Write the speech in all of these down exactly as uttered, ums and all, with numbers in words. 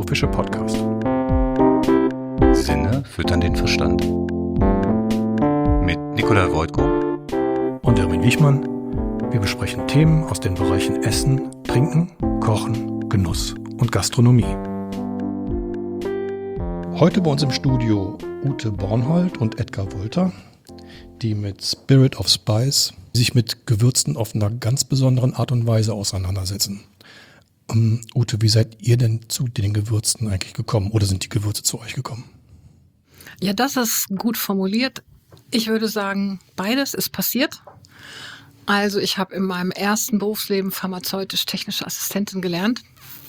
philosophische Podcast. Sinne füttern den Verstand. Mit Nikolai Wojtko und Erwin Wichmann. Wir besprechen Themen aus den Bereichen Essen, Trinken, Kochen, Genuss und Gastronomie. Heute bei uns im Studio Ute Bornhold und Edgar Wolter, die mit Spirit of Spice sich mit Gewürzen auf einer ganz besonderen Art und Weise auseinandersetzen. Um, Ute, wie seid ihr denn zu den Gewürzen eigentlich gekommen oder sind die Gewürze zu euch gekommen? Ja, das ist gut formuliert. Ich würde sagen, beides ist passiert. Also ich habe in meinem ersten Berufsleben pharmazeutisch-technische Assistentin gelernt.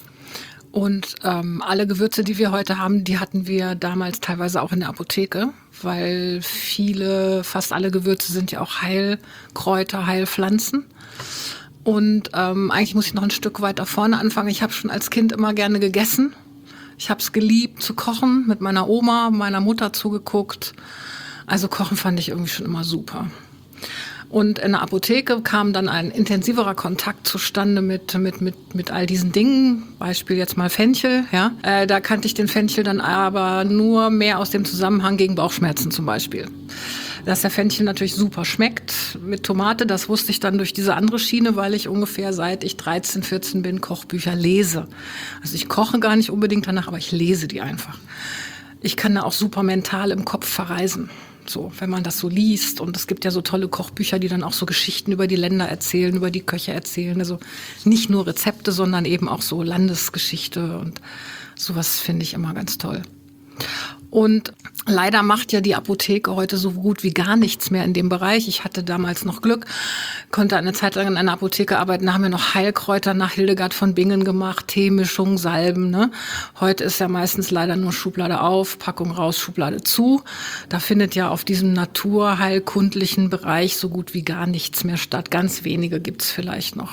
Und ähm, alle Gewürze, die wir heute haben, die hatten wir damals teilweise auch in der Apotheke, weil viele, fast alle Gewürze sind ja auch Heilkräuter, Heilpflanzen. Und ähm, eigentlich muss ich noch ein Stück weiter vorne anfangen. Ich habe schon als Kind immer gerne gegessen. Ich habe es geliebt zu kochen, mit meiner Oma, meiner Mutter zugeguckt. Also kochen fand ich irgendwie schon immer super. Und in der Apotheke kam dann ein intensiverer Kontakt zustande mit, mit, mit, mit all diesen Dingen. Beispiel jetzt mal Fenchel, ja. Äh, da kannte ich den Fenchel dann aber nur mehr aus dem Zusammenhang gegen Bauchschmerzen zum Beispiel. Dass der Fenchel natürlich super schmeckt mit Tomate, das wusste ich dann durch diese andere Schiene, weil ich ungefähr seit ich dreizehn, vierzehn bin, Kochbücher lese. Also ich koche gar nicht unbedingt danach, aber ich lese die einfach. Ich kann da auch super mental im Kopf verreisen. So, wenn man das so liest. Und es gibt ja so tolle Kochbücher, die dann auch so Geschichten über die Länder erzählen, über die Köche erzählen. Also nicht nur Rezepte, sondern eben auch so Landesgeschichte. Und sowas finde ich immer ganz toll. Und leider macht ja die Apotheke heute so gut wie gar nichts mehr in dem Bereich. Ich hatte damals noch Glück, konnte eine Zeit lang in einer Apotheke arbeiten. Da haben wir noch Heilkräuter nach Hildegard von Bingen gemacht, Teemischung, Salben. Ne? Heute ist ja meistens leider nur Schublade auf, Packung raus, Schublade zu. Da findet ja auf diesem naturheilkundlichen Bereich so gut wie gar nichts mehr statt. Ganz wenige gibt's vielleicht noch.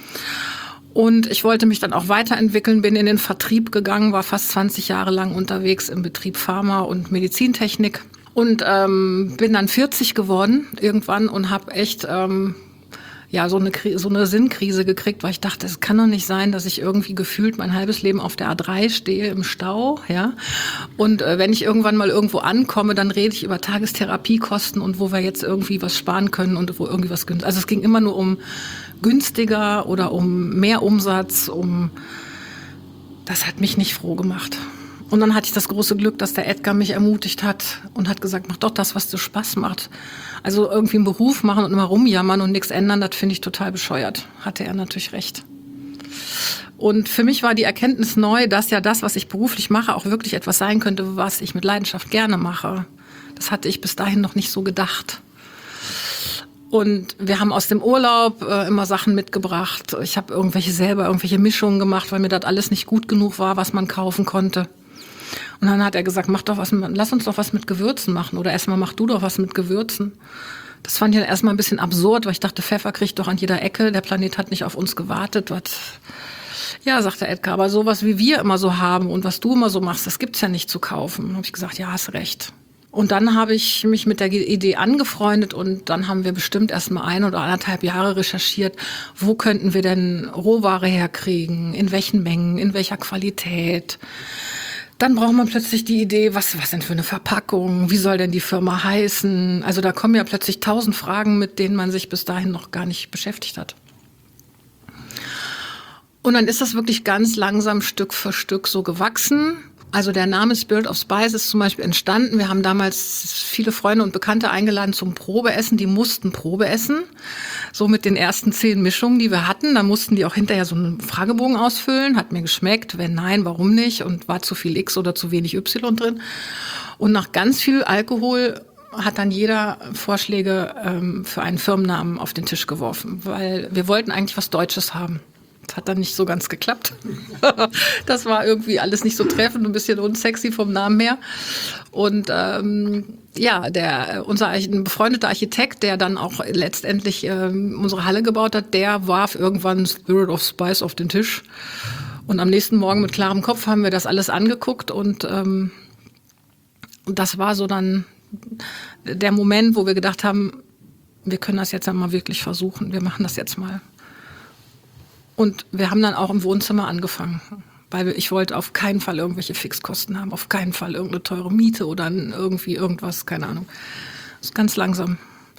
Und ich wollte mich dann auch weiterentwickeln, bin in den Vertrieb gegangen, war fast zwanzig Jahre lang unterwegs im Betrieb Pharma und Medizintechnik und ähm, bin dann vierzig geworden irgendwann und habe echt ähm, ja so eine so eine Sinnkrise gekriegt, weil ich dachte, es kann doch nicht sein, dass ich irgendwie gefühlt mein halbes Leben auf der A drei stehe im Stau, ja. Und äh, wenn ich irgendwann mal irgendwo ankomme, dann rede ich über Tagestherapiekosten und wo wir jetzt irgendwie was sparen können und wo irgendwie was günstig. Also es ging immer nur um günstiger oder um mehr Umsatz, um das hat mich nicht froh gemacht. Und dann hatte ich das große Glück, dass der Edgar mich ermutigt hat und hat gesagt, mach doch das, was dir Spaß macht. Also irgendwie einen Beruf machen und immer rumjammern und nichts ändern, das finde ich total bescheuert. Hatte er natürlich recht. Und für mich war die Erkenntnis neu, dass ja das, was ich beruflich mache, auch wirklich etwas sein könnte, was ich mit Leidenschaft gerne mache. Das hatte ich bis dahin noch nicht so gedacht. Und wir haben aus dem Urlaub äh, immer Sachen mitgebracht. Ich habe irgendwelche selber irgendwelche Mischungen gemacht, weil mir das alles nicht gut genug war, was man kaufen konnte. Und dann hat er gesagt, mach doch was, lass uns doch was mit Gewürzen machen. Oder erstmal mach du doch was mit Gewürzen. Das fand ich dann erstmal ein bisschen absurd, weil ich dachte, Pfeffer kriegt doch an jeder Ecke. Der Planet hat nicht auf uns gewartet. Was? Ja, sagte Edgar, aber sowas wie wir immer so haben und was du immer so machst, das gibt's ja nicht zu kaufen. Dann habe ich gesagt, ja, hast recht. Und dann habe ich mich mit der Idee angefreundet und dann haben wir bestimmt erst mal ein oder anderthalb Jahre recherchiert, wo könnten wir denn Rohware herkriegen, in welchen Mengen, in welcher Qualität. Dann braucht man plötzlich die Idee, was, was denn für eine Verpackung, wie soll denn die Firma heißen? Also da kommen ja plötzlich tausend Fragen, mit denen man sich bis dahin noch gar nicht beschäftigt hat. Und dann ist das wirklich ganz langsam Stück für Stück so gewachsen. Also der Name Spirit of Spice ist zum Beispiel entstanden. Wir haben damals viele Freunde und Bekannte eingeladen zum Probeessen. Die mussten Probe essen, so mit den ersten zehn Mischungen, die wir hatten. Da mussten die auch hinterher so einen Fragebogen ausfüllen. Hat mir geschmeckt, wenn nein, warum nicht? Und war zu viel X oder zu wenig Y drin. Und nach ganz viel Alkohol hat dann jeder Vorschläge ähm, für einen Firmennamen auf den Tisch geworfen, weil wir wollten eigentlich was Deutsches haben. Das hat dann nicht so ganz geklappt. Das war irgendwie alles nicht so treffend, ein bisschen unsexy vom Namen her. Und ähm, ja, der unser ein befreundeter Architekt, der dann auch letztendlich ähm, unsere Halle gebaut hat, der warf irgendwann Spirit of Spice auf den Tisch. Und am nächsten Morgen mit klarem Kopf haben wir das alles angeguckt und ähm, das war so dann der Moment, wo wir gedacht haben, wir können das jetzt einmal wirklich versuchen, wir machen das jetzt mal. Und wir haben dann auch im Wohnzimmer angefangen. Weil ich wollte auf keinen Fall irgendwelche Fixkosten haben, auf keinen Fall irgendeine teure Miete oder irgendwie irgendwas, keine Ahnung. Das ist ganz langsam.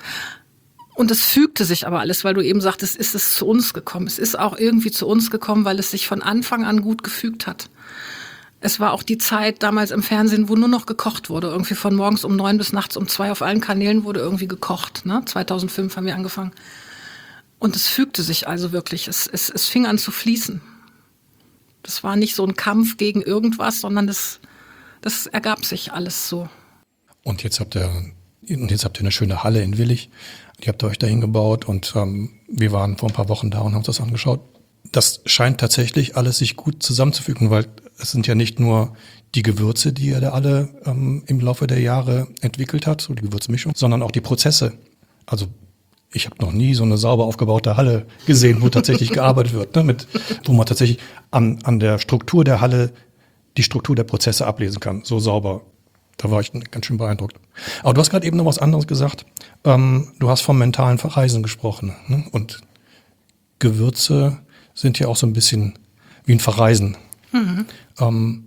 Und es fügte sich aber alles, weil du eben sagtest, ist es zu uns gekommen. Es ist auch irgendwie zu uns gekommen, weil es sich von Anfang an gut gefügt hat. Es war auch die Zeit damals im Fernsehen, wo nur noch gekocht wurde. Irgendwie von morgens um neun bis nachts um zwei auf allen Kanälen wurde irgendwie gekocht. Ne? zweitausendfünf haben wir angefangen. Und es fügte sich also wirklich. Es, es, es fing an zu fließen. Das war nicht so ein Kampf gegen irgendwas, sondern das, das ergab sich alles so. Und jetzt habt ihr, und jetzt habt ihr eine schöne Halle in Willich. Die habt ihr euch dahin gebaut und ähm, wir waren vor ein paar Wochen da und haben uns das angeschaut. Das scheint tatsächlich alles sich gut zusammenzufügen, weil es sind ja nicht nur die Gewürze, die ihr da alle ähm, im Laufe der Jahre entwickelt hat, so die Gewürzmischung, sondern auch die Prozesse. Also ich habe noch nie so eine sauber aufgebaute Halle gesehen, wo tatsächlich gearbeitet wird, ne, mit, wo man tatsächlich an, an der Struktur der Halle die Struktur der Prozesse ablesen kann, so sauber. Da war ich ganz schön beeindruckt. Aber du hast gerade eben noch was anderes gesagt. Ähm, du hast vom mentalen Verreisen gesprochen. Ne? Und Gewürze sind ja auch so ein bisschen wie ein Verreisen. Mhm. Ähm,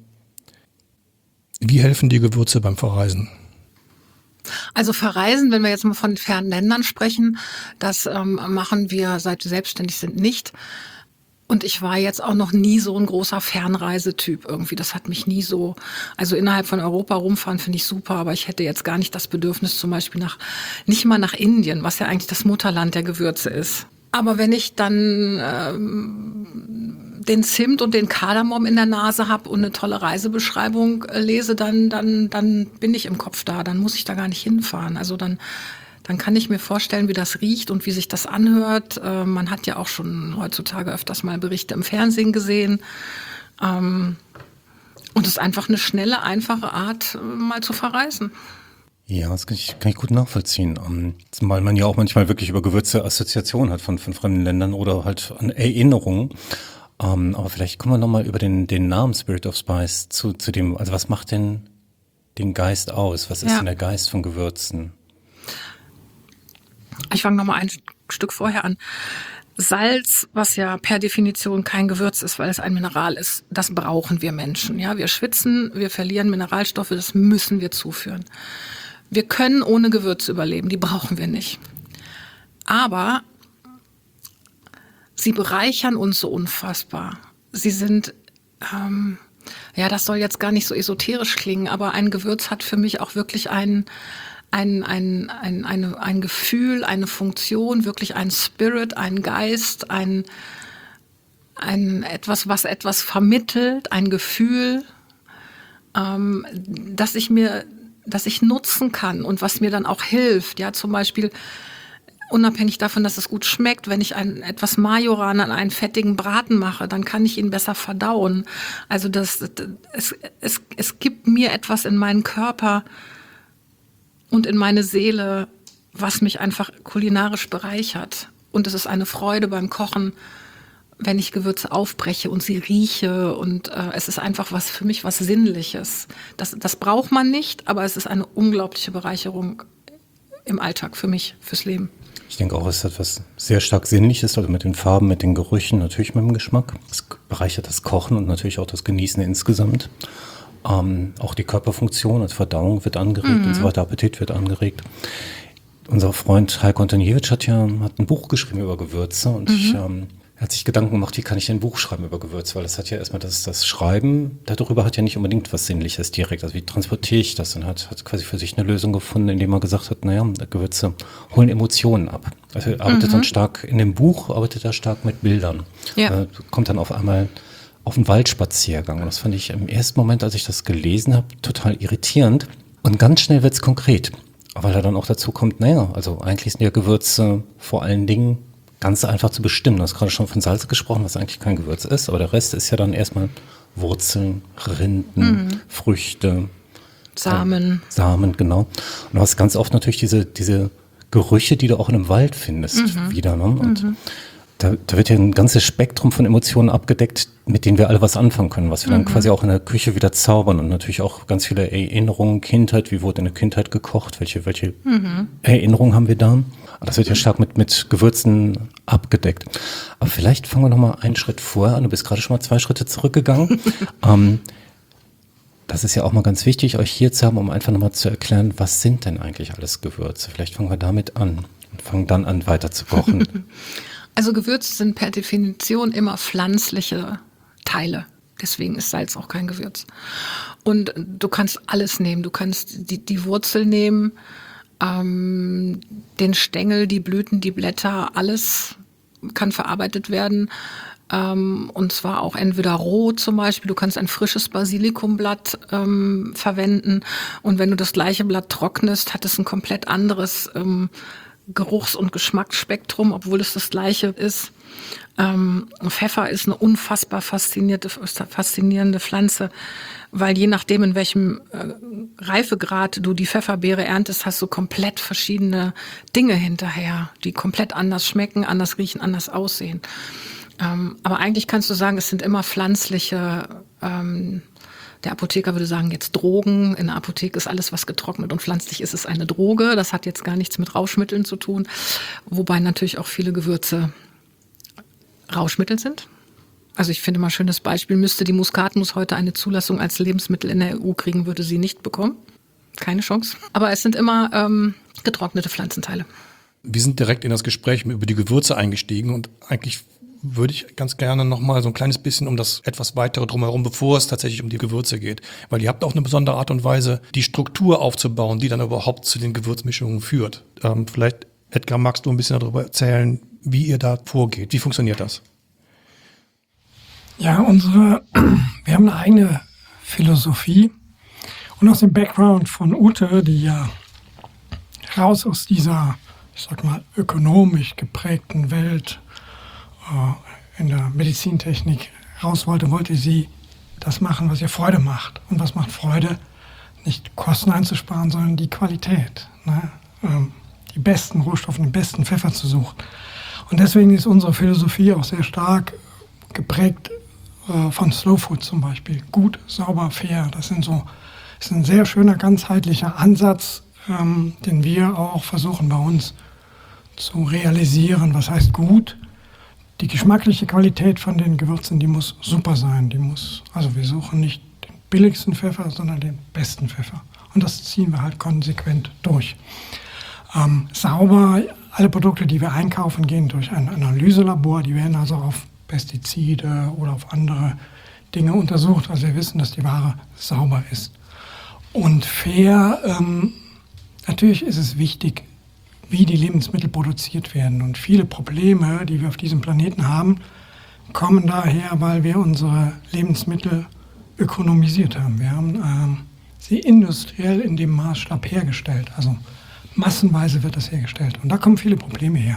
wie helfen die Gewürze beim Verreisen? Also Verreisen, wenn wir jetzt mal von fernen Ländern sprechen, das ähm, machen wir, seit wir selbstständig sind, nicht. Und ich war jetzt auch noch nie so ein großer Fernreisetyp irgendwie. Das hat mich nie so, also innerhalb von Europa rumfahren finde ich super, aber ich hätte jetzt gar nicht das Bedürfnis zum Beispiel nach, nicht mal nach Indien, was ja eigentlich das Mutterland der Gewürze ist. Aber wenn ich dann ähm, den Zimt und den Kardamom in der Nase habe und eine tolle Reisebeschreibung äh, lese, dann, dann, dann bin ich im Kopf da. Dann muss ich da gar nicht hinfahren. Also dann, dann kann ich mir vorstellen, wie das riecht und wie sich das anhört. Äh, man hat ja auch schon heutzutage öfters mal Berichte im Fernsehen gesehen. Ähm, und es ist einfach eine schnelle, einfache Art, äh, mal zu verreisen. Ja, das kann ich, kann ich gut nachvollziehen. Um, weil man ja auch manchmal wirklich über Gewürze Assoziationen hat von, von fremden Ländern oder halt an Erinnerungen. Um, aber vielleicht kommen wir nochmal über den, den Namen Spirit of Spice zu, zu dem, also was macht denn den Geist aus? Was ist Ja. denn der Geist von Gewürzen? Ich fange nochmal ein Stück vorher an. Salz, was ja per Definition kein Gewürz ist, weil es ein Mineral ist, das brauchen wir Menschen. Ja, wir schwitzen, wir verlieren Mineralstoffe, das müssen wir zuführen. Wir können ohne Gewürze überleben, die brauchen wir nicht. Aber sie bereichern uns so unfassbar. Sie sind, ähm, ja, das soll jetzt gar nicht so esoterisch klingen, aber ein Gewürz hat für mich auch wirklich einen, ein, ein, ein, eine, ein Gefühl, eine Funktion, wirklich ein Spirit, ein Geist, ein, ein etwas, was etwas vermittelt, ein Gefühl, ähm, dass ich mir, dass ich nutzen kann und was mir dann auch hilft. Ja, zum Beispiel unabhängig davon, dass es gut schmeckt, wenn ich ein etwas Majoran an einen fettigen Braten mache, dann kann ich ihn besser verdauen. Also das, es, es, es gibt mir etwas in meinen Körper und in meine Seele, was mich einfach kulinarisch bereichert. Und es ist eine Freude beim Kochen, wenn ich Gewürze aufbreche und sie rieche. Und äh, es ist einfach was für mich was Sinnliches. Das, das braucht man nicht, aber es ist eine unglaubliche Bereicherung im Alltag für mich, fürs Leben. Ich denke auch, es ist etwas sehr stark Sinnliches, also mit den Farben, mit den Gerüchen, natürlich mit dem Geschmack. Es bereichert das Kochen und natürlich auch das Genießen insgesamt. Ähm, auch die Körperfunktion, also Verdauung wird angeregt mhm. und so weiter, Appetit wird angeregt. Unser Freund Heiko Antoniewicz hat ja hat ein Buch geschrieben über Gewürze und mhm. ich, ähm, er hat sich Gedanken gemacht, wie kann ich ein Buch schreiben über Gewürze, weil das hat ja erstmal das, das Schreiben, darüber hat ja nicht unbedingt was Sinnliches direkt, also wie transportiere ich das und hat, hat quasi für sich eine Lösung gefunden, indem er gesagt hat, naja, Gewürze holen Emotionen ab. Also er arbeitet mhm. dann stark in dem Buch, arbeitet er stark mit Bildern. Ja. Äh, kommt dann auf einmal auf einen Waldspaziergang und das fand ich im ersten Moment, als ich das gelesen habe, total irritierend und ganz schnell wird es konkret, weil er dann auch dazu kommt, naja, also eigentlich sind ja Gewürze vor allen Dingen ganz einfach zu bestimmen. Du hast gerade schon von Salz gesprochen, was eigentlich kein Gewürz ist, aber der Rest ist ja dann erstmal Wurzeln, Rinden, mhm. Früchte, Samen. Äh, Samen, genau. Und du hast ganz oft natürlich diese, diese Gerüche, die du auch in einem Wald findest, mhm. wieder. Ne? Und mhm. da, da wird ja ein ganzes Spektrum von Emotionen abgedeckt, mit denen wir alle was anfangen können, was wir mhm. dann quasi auch in der Küche wieder zaubern und natürlich auch ganz viele Erinnerungen, Kindheit, wie wurde in der Kindheit gekocht, welche, welche mhm. Erinnerungen haben wir da? Und das wird ja stark mit, mit Gewürzen abgedeckt. Aber vielleicht fangen wir noch mal einen Schritt vorher an. Du bist gerade schon mal zwei Schritte zurückgegangen. ähm, das ist ja auch mal ganz wichtig, euch hier zu haben, um einfach noch mal zu erklären, was sind denn eigentlich alles Gewürze? Vielleicht fangen wir damit an und fangen dann an, weiter zu kochen. Also Gewürze sind per Definition immer pflanzliche Teile. Deswegen ist Salz auch kein Gewürz. Und du kannst alles nehmen. Du kannst die, die Wurzel nehmen, ähm, den Stängel, die Blüten, die Blätter, alles kann verarbeitet werden. Ähm, und zwar auch entweder roh zum Beispiel. Du kannst ein frisches Basilikumblatt ähm, verwenden. Und wenn du das gleiche Blatt trocknest, hat es ein komplett anderes ähm, Geruchs- und Geschmacksspektrum, obwohl es das gleiche ist. Ähm, Pfeffer ist eine unfassbar faszinierende, faszinierende Pflanze, weil je nachdem, in welchem äh, Reifegrad du die Pfefferbeere erntest, hast du komplett verschiedene Dinge hinterher, die komplett anders schmecken, anders riechen, anders aussehen. Ähm, aber eigentlich kannst du sagen, es sind immer pflanzliche, ähm, der Apotheker würde sagen, jetzt Drogen. In der Apotheke ist alles, was getrocknet und pflanzlich ist, ist eine Droge. Das hat jetzt gar nichts mit Rauschmitteln zu tun, wobei natürlich auch viele Gewürze Rauschmittel sind. Also ich finde mal ein schönes Beispiel, müsste die Muskatnuss heute eine Zulassung als Lebensmittel in der E U kriegen, würde sie nicht bekommen. Keine Chance. Aber es sind immer ähm, getrocknete Pflanzenteile. Wir sind direkt in das Gespräch über die Gewürze eingestiegen und eigentlich würde ich ganz gerne noch mal so ein kleines bisschen um das etwas weitere drumherum, bevor es tatsächlich um die Gewürze geht. Weil ihr habt auch eine besondere Art und Weise, die Struktur aufzubauen, die dann überhaupt zu den Gewürzmischungen führt. Ähm, vielleicht, Edgar, magst du ein bisschen darüber erzählen, wie ihr da vorgeht? Wie funktioniert das? Ja, unsere, wir haben eine eigene Philosophie. Und aus dem Background von Ute, die ja raus aus dieser, ich sag mal, ökonomisch geprägten Welt äh, in der Medizintechnik raus wollte, wollte sie das machen, was ihr Freude macht. Und was macht Freude? Nicht Kosten einzusparen, sondern die Qualität. Ne? Ähm, die besten Rohstoffe, den besten Pfeffer zu suchen. Und deswegen ist unsere Philosophie auch sehr stark geprägt äh, von Slow Food zum Beispiel. Gut, sauber, fair. Das sind so, ist ein sehr schöner, ganzheitlicher Ansatz, ähm, den wir auch versuchen bei uns zu realisieren. Was heißt gut? Die geschmackliche Qualität von den Gewürzen, die muss super sein. Die muss, also wir suchen nicht den billigsten Pfeffer, sondern den besten Pfeffer. Und das ziehen wir halt konsequent durch. Ähm, sauber, alle Produkte, die wir einkaufen, gehen durch ein Analyselabor. Die werden also auf Pestizide oder auf andere Dinge untersucht. Also wir wissen, dass die Ware sauber ist. Und fair, ähm, natürlich ist es wichtig, wie die Lebensmittel produziert werden. Und viele Probleme, die wir auf diesem Planeten haben, kommen daher, weil wir unsere Lebensmittel ökonomisiert haben. Wir haben ähm, sie industriell in dem Maßstab hergestellt. Also massenweise wird das hergestellt. Und da kommen viele Probleme her.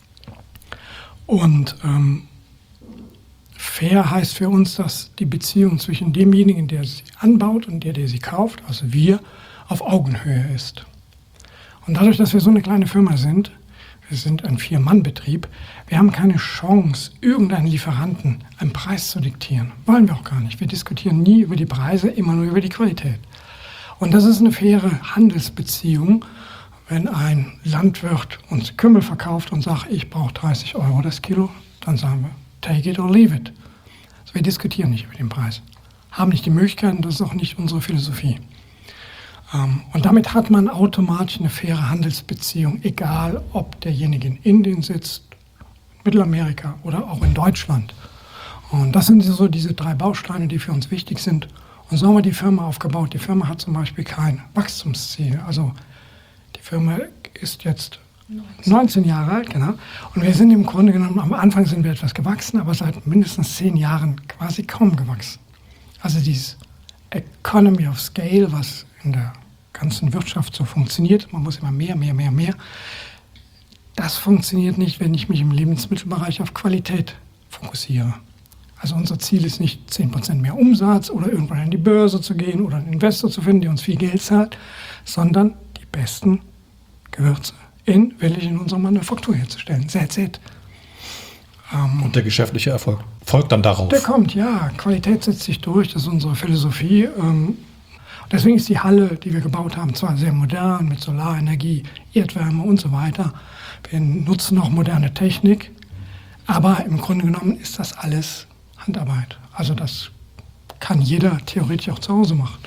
Und ähm, fair heißt für uns, dass die Beziehung zwischen demjenigen, der sie anbaut und der, der sie kauft, also wir, auf Augenhöhe ist. Und dadurch, dass wir so eine kleine Firma sind, wir sind ein Vier-Mann-Betrieb, wir haben keine Chance, irgendeinen Lieferanten einen Preis zu diktieren. Wollen wir auch gar nicht. Wir diskutieren nie über die Preise, immer nur über die Qualität. Und das ist eine faire Handelsbeziehung. Wenn ein Landwirt uns Kümmel verkauft und sagt, ich brauche dreißig Euro das Kilo, dann sagen wir, take it or leave it. Also wir diskutieren nicht über den Preis. Haben nicht die Möglichkeiten, das ist auch nicht unsere Philosophie. Ähm, und damit hat man automatisch eine faire Handelsbeziehung, egal ob derjenige in Indien sitzt, Mittelamerika oder auch in Deutschland. Und das sind so diese drei Bausteine, die für uns wichtig sind. Und so haben wir die Firma aufgebaut. Die Firma hat zum Beispiel kein Wachstumsziel. Also die Firma ist jetzt neunzehn Jahre alt, genau. Und wir sind im Grunde genommen, am Anfang sind wir etwas gewachsen, aber seit mindestens zehn Jahren quasi kaum gewachsen. Also dieses Economy of Scale, was in der ganzen Wirtschaft so funktioniert, man muss immer mehr, mehr, mehr, mehr. Das funktioniert nicht, wenn ich mich im Lebensmittelbereich auf Qualität fokussiere. Also unser Ziel ist nicht zehn Prozent mehr Umsatz oder irgendwann an die Börse zu gehen oder einen Investor zu finden, der uns viel Geld zahlt, sondern die besten Gewürze in willig in unserer Manufaktur herzustellen. That's it. Ähm, Und der geschäftliche Erfolg folgt dann darauf? Der kommt, ja. Qualität setzt sich durch, das ist unsere Philosophie. Ähm, deswegen ist die Halle, die wir gebaut haben, zwar sehr modern, mit Solarenergie, Erdwärme und so weiter. Wir nutzen auch moderne Technik, aber im Grunde genommen ist das alles Handarbeit. Also das kann jeder theoretisch auch zu Hause machen.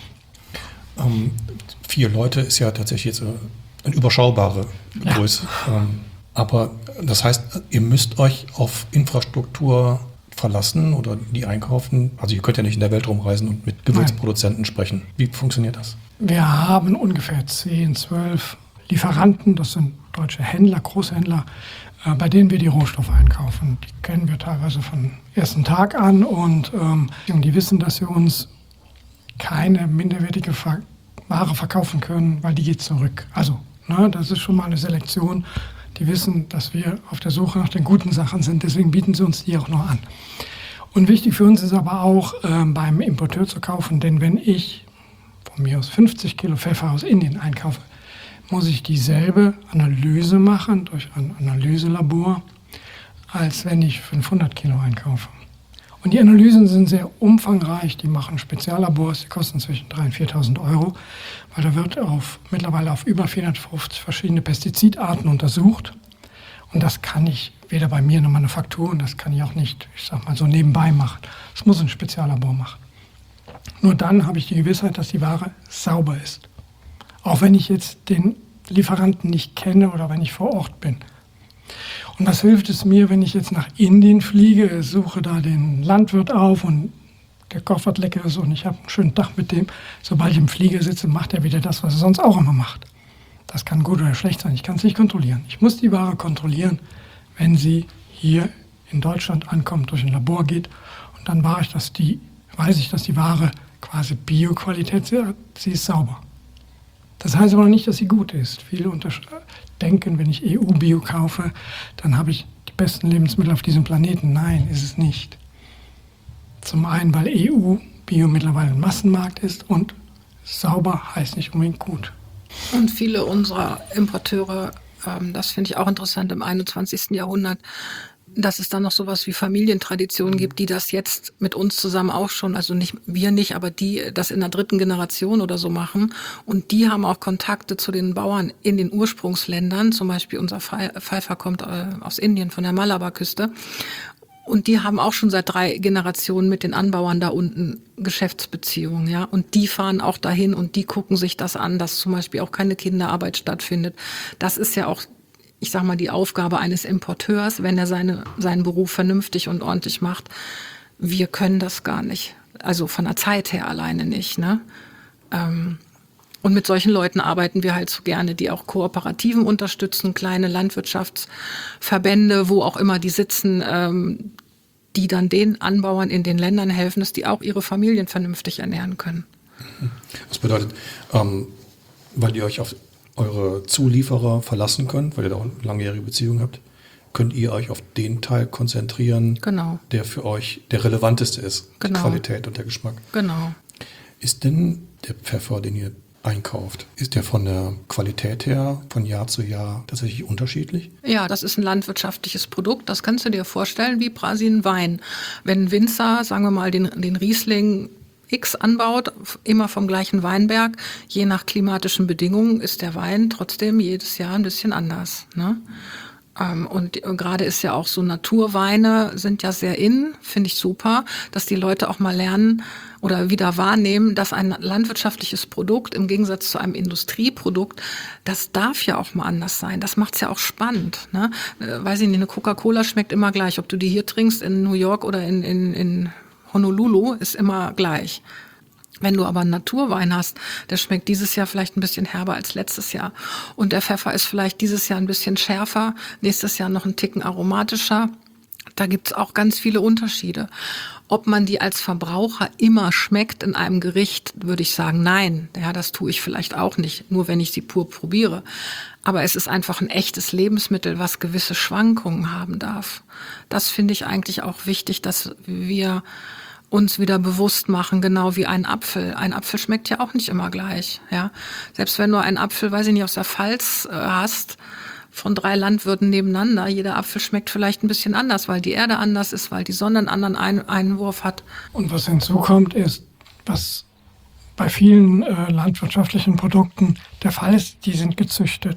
Ähm, vier Leute ist ja tatsächlich jetzt eine überschaubare Größe. Ja. Ähm, aber das heißt, ihr müsst euch auf Infrastruktur verlassen oder die einkaufen. Also ihr könnt ja nicht in der Welt rumreisen und mit Gewürzproduzenten Nein. sprechen. Wie funktioniert das? Wir haben ungefähr zehn, zwölf Lieferanten. Das sind deutsche Händler, Großhändler, äh, bei denen wir die Rohstoffe einkaufen. Die kennen wir teilweise von ersten Tag an und ähm, die wissen, dass wir uns keine minderwertige Ver- Ware verkaufen können, weil die geht zurück. Also, ne, das ist schon mal eine Selektion. Die wissen, dass wir auf der Suche nach den guten Sachen sind, deswegen bieten sie uns die auch noch an. Und wichtig für uns ist aber auch, äh, beim Importeur zu kaufen, denn wenn ich von mir aus fünfzig Kilo Pfeffer aus Indien einkaufe, muss ich dieselbe Analyse machen durch ein Analyselabor, als wenn ich fünfhundert Kilo einkaufe. Und die Analysen sind sehr umfangreich, die machen Speziallabors, die kosten zwischen dreitausend und viertausend Euro, weil da wird auf, mittlerweile auf über vierhundertfünfzig verschiedene Pestizidarten untersucht. Und das kann ich weder bei mir in der Manufaktur und das kann ich auch nicht, ich sag mal so nebenbei machen. Das muss ein Speziallabor machen. Nur dann habe ich die Gewissheit, dass die Ware sauber ist. Auch wenn ich jetzt den Lieferanten nicht kenne oder wenn ich vor Ort bin. Und was hilft es mir, wenn ich jetzt nach Indien fliege, suche da den Landwirt auf und der kocht was Leckeres und ich habe einen schönen Tag mit dem. Sobald ich im Flieger sitze, macht er wieder das, was er sonst auch immer macht. Das kann gut oder schlecht sein, ich kann es nicht kontrollieren. Ich muss die Ware kontrollieren, wenn sie hier in Deutschland ankommt, durch ein Labor geht. Und dann weiß ich, dass die, weiß ich, dass die Ware quasi Bio-Qualität hat, sie ist sauber. Das heißt aber noch nicht, dass sie gut ist. Viele untersch- denken, wenn ich E U-Bio kaufe, dann habe ich die besten Lebensmittel auf diesem Planeten. Nein, ist es nicht. Zum einen, weil E U-Bio mittlerweile ein Massenmarkt ist und sauber heißt nicht unbedingt gut. Und viele unserer Importeure, ähm, das finde ich auch interessant im einundzwanzigsten Jahrhundert, dass es dann noch sowas wie Familientraditionen gibt, die das jetzt mit uns zusammen auch schon, also nicht wir nicht, aber die das in der dritten Generation oder so machen. Und die haben auch Kontakte zu den Bauern in den Ursprungsländern. Zum Beispiel unser Pfeiffer kommt äh, aus Indien, von der Malabarküste. Und die haben auch schon seit drei Generationen mit den Anbauern da unten Geschäftsbeziehungen, ja. Und die fahren auch dahin und die gucken sich das an, dass zum Beispiel auch keine Kinderarbeit stattfindet. Das ist ja auch, ich sag mal, die Aufgabe eines Importeurs, wenn er seine, seinen Beruf vernünftig und ordentlich macht. Wir können das gar nicht. Also von der Zeit her alleine nicht, ne? Ähm, und mit solchen Leuten arbeiten wir halt so gerne, die auch Kooperativen unterstützen, kleine Landwirtschaftsverbände, wo auch immer die sitzen, ähm, die dann den Anbauern in den Ländern helfen, dass die auch ihre Familien vernünftig ernähren können. Das bedeutet, ähm, weil ihr euch auf eure Zulieferer verlassen könnt, weil ihr da auch eine langjährige Beziehung habt, könnt ihr euch auf den Teil konzentrieren, genau, der für euch der relevanteste ist, genau, die Qualität und der Geschmack. Genau. Ist denn der Pfeffer, den ihr einkauft, ist der von der Qualität her von Jahr zu Jahr tatsächlich unterschiedlich? Ja, das ist ein landwirtschaftliches Produkt. Das kannst du dir vorstellen wie Brasilien-Wein. Wenn ein Winzer, sagen wir mal, den, den Riesling X anbaut, immer vom gleichen Weinberg, je nach klimatischen Bedingungen ist der Wein trotzdem jedes Jahr ein bisschen anders, ne? Ähm, und gerade ist ja auch so, Naturweine sind ja sehr in, finde ich super, dass die Leute auch mal lernen oder wieder wahrnehmen, dass ein landwirtschaftliches Produkt im Gegensatz zu einem Industrieprodukt, das darf ja auch mal anders sein. Das macht's ja auch spannend, ne? Äh, weiß ich nicht, eine Coca-Cola schmeckt immer gleich, ob du die hier trinkst in New York oder in, in, in Honolulu, ist immer gleich. Wenn du aber einen Naturwein hast, der schmeckt dieses Jahr vielleicht ein bisschen herber als letztes Jahr. Und der Pfeffer ist vielleicht dieses Jahr ein bisschen schärfer, nächstes Jahr noch einen Ticken aromatischer. Da gibt's auch ganz viele Unterschiede. Ob man die als Verbraucher immer schmeckt in einem Gericht, würde ich sagen, nein. Ja, das tue ich vielleicht auch nicht, nur wenn ich sie pur probiere. Aber es ist einfach ein echtes Lebensmittel, was gewisse Schwankungen haben darf. Das finde ich eigentlich auch wichtig, dass wir uns wieder bewusst machen, genau wie ein Apfel. Ein Apfel schmeckt ja auch nicht immer gleich, ja. Selbst wenn du einen Apfel, weiß ich nicht, aus der Pfalz äh, hast, von drei Landwirten nebeneinander, jeder Apfel schmeckt vielleicht ein bisschen anders, weil die Erde anders ist, weil die Sonne einen anderen Ein- Einwurf hat. Und was hinzukommt, ist, was bei vielen äh, landwirtschaftlichen Produkten der Fall ist, die sind gezüchtet.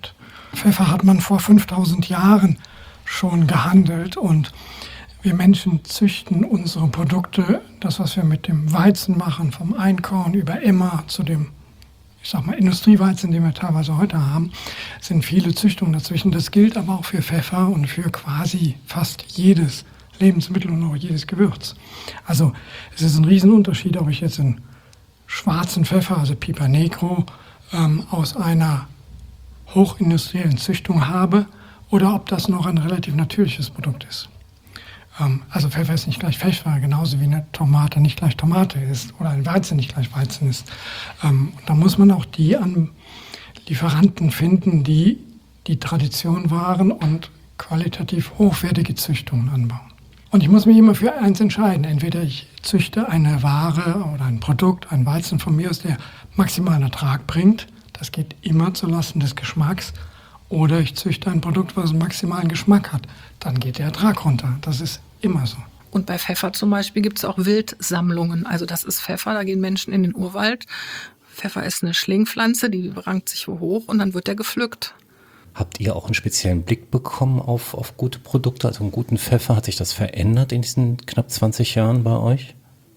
Pfeffer hat man vor fünftausend Jahren schon gehandelt und wir Menschen züchten unsere Produkte, das, was wir mit dem Weizen machen, vom Einkorn über Emmer zu dem, ich sag mal, Industrieweizen, den wir teilweise heute haben, sind viele Züchtungen dazwischen. Das gilt aber auch für Pfeffer und für quasi fast jedes Lebensmittel und auch jedes Gewürz. Also es ist ein Riesenunterschied, ob ich jetzt einen schwarzen Pfeffer, also Piper Negro, ähm, aus einer hochindustriellen Züchtung habe oder ob das noch ein relativ natürliches Produkt ist. Ähm, also Pfeffer ist nicht gleich Pfeffer, genauso wie eine Tomate nicht gleich Tomate ist oder ein Weizen nicht gleich Weizen ist. Ähm, da muss man auch die an Lieferanten finden, die die Tradition wahren und qualitativ hochwertige Züchtungen anbauen. Und ich muss mich immer für eins entscheiden. Entweder ich züchte eine Ware oder ein Produkt, ein Weizen von mir aus, der maximalen Ertrag bringt. Das geht immer zulasten des Geschmacks. Oder ich züchte ein Produkt, was einen maximalen Geschmack hat. Dann geht der Ertrag runter. Das ist immer so. Und bei Pfeffer zum Beispiel gibt es auch Wildsammlungen. Also das ist Pfeffer, da gehen Menschen in den Urwald. Pfeffer ist eine Schlingpflanze, die rankt sich hoch und dann wird der gepflückt. Habt ihr auch einen speziellen Blick bekommen auf, auf gute Produkte, also einen guten Pfeffer? Hat sich das verändert in diesen knapp zwanzig Jahren bei euch?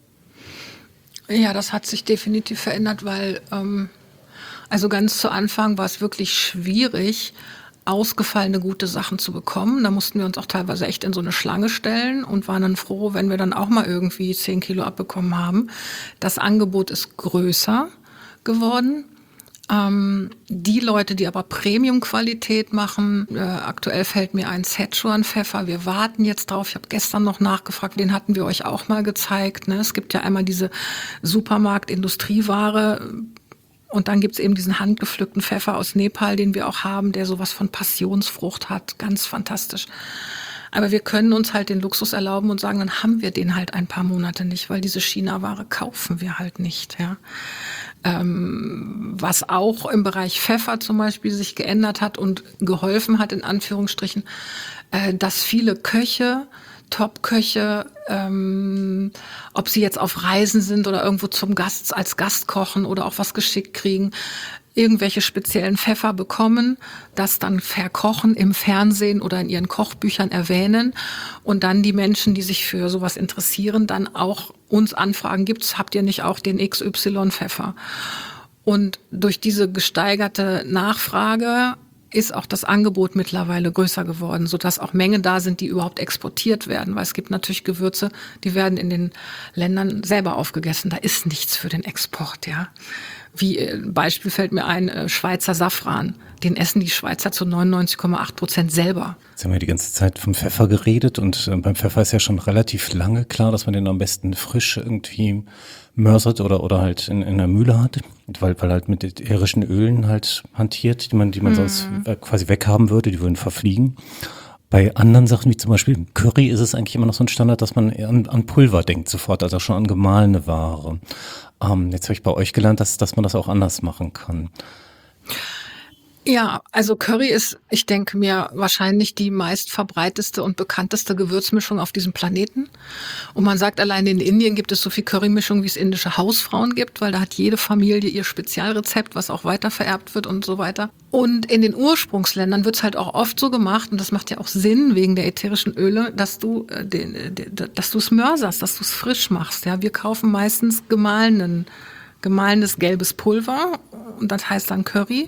Ja, das hat sich definitiv verändert, weil ähm, also ganz zu Anfang war es wirklich schwierig, ausgefallene gute Sachen zu bekommen. Da mussten wir uns auch teilweise echt in so eine Schlange stellen und waren dann froh, wenn wir dann auch mal irgendwie zehn Kilo abbekommen haben. Das Angebot ist größer geworden. Ähm, die Leute, die aber Premium-Qualität machen, äh, aktuell fällt mir ein Szechuan-Pfeffer, wir warten jetzt drauf, ich habe gestern noch nachgefragt, den hatten wir euch auch mal gezeigt. Ne? Es gibt ja einmal diese Supermarkt-Industrieware und dann gibt's eben diesen handgepflückten Pfeffer aus Nepal, den wir auch haben, der sowas von Passionsfrucht hat, ganz fantastisch. Aber wir können uns halt den Luxus erlauben und sagen, dann haben wir den halt ein paar Monate nicht, weil diese China-Ware kaufen wir halt nicht, ja. Ähm, was auch im Bereich Pfeffer zum Beispiel sich geändert hat und geholfen hat, in Anführungsstrichen, äh, dass viele Köche, Top-Köche, ähm, ob sie jetzt auf Reisen sind oder irgendwo zum Gast, als Gast kochen oder auch was geschickt kriegen, irgendwelche speziellen Pfeffer bekommen, das dann verkochen im Fernsehen oder in ihren Kochbüchern erwähnen und dann die Menschen, die sich für sowas interessieren, dann auch uns anfragen, gibt's, habt ihr nicht auch den X Y-Pfeffer? Und durch diese gesteigerte Nachfrage ist auch das Angebot mittlerweile größer geworden, sodass auch Mengen da sind, die überhaupt exportiert werden. Weil es gibt natürlich Gewürze, die werden in den Ländern selber aufgegessen. Da ist nichts für den Export, ja. Wie äh, Beispiel fällt mir ein, äh, Schweizer Safran. Den essen die Schweizer zu neunundneunzig Komma acht Prozent selber. Jetzt haben wir die ganze Zeit vom Pfeffer geredet und äh, beim Pfeffer ist ja schon relativ lange klar, dass man den am besten frisch irgendwie mörsert oder oder halt in, in der Mühle hat, weil weil halt mit ätherischen Ölen halt hantiert, die man die man mhm. sonst quasi weghaben würde, die würden verfliegen. Bei anderen Sachen wie zum Beispiel Curry ist es eigentlich immer noch so ein Standard, dass man an, an Pulver denkt sofort, also schon an gemahlene Ware. Ähm, jetzt habe ich bei euch gelernt, dass dass man das auch anders machen kann. Ja, also Curry ist, ich denke mir, wahrscheinlich die meist verbreiteste und bekannteste Gewürzmischung auf diesem Planeten. Und man sagt, allein in Indien gibt es so viel Currymischung, wie es indische Hausfrauen gibt, weil da hat jede Familie ihr Spezialrezept, was auch weiter vererbt wird und so weiter. Und in den Ursprungsländern wird es halt auch oft so gemacht, und das macht ja auch Sinn wegen der ätherischen Öle, dass du äh, den, den, dass du es mörserst, dass du es frisch machst. Ja, wir kaufen meistens gemahlenen, gemahlenes gelbes Pulver und das heißt dann Curry.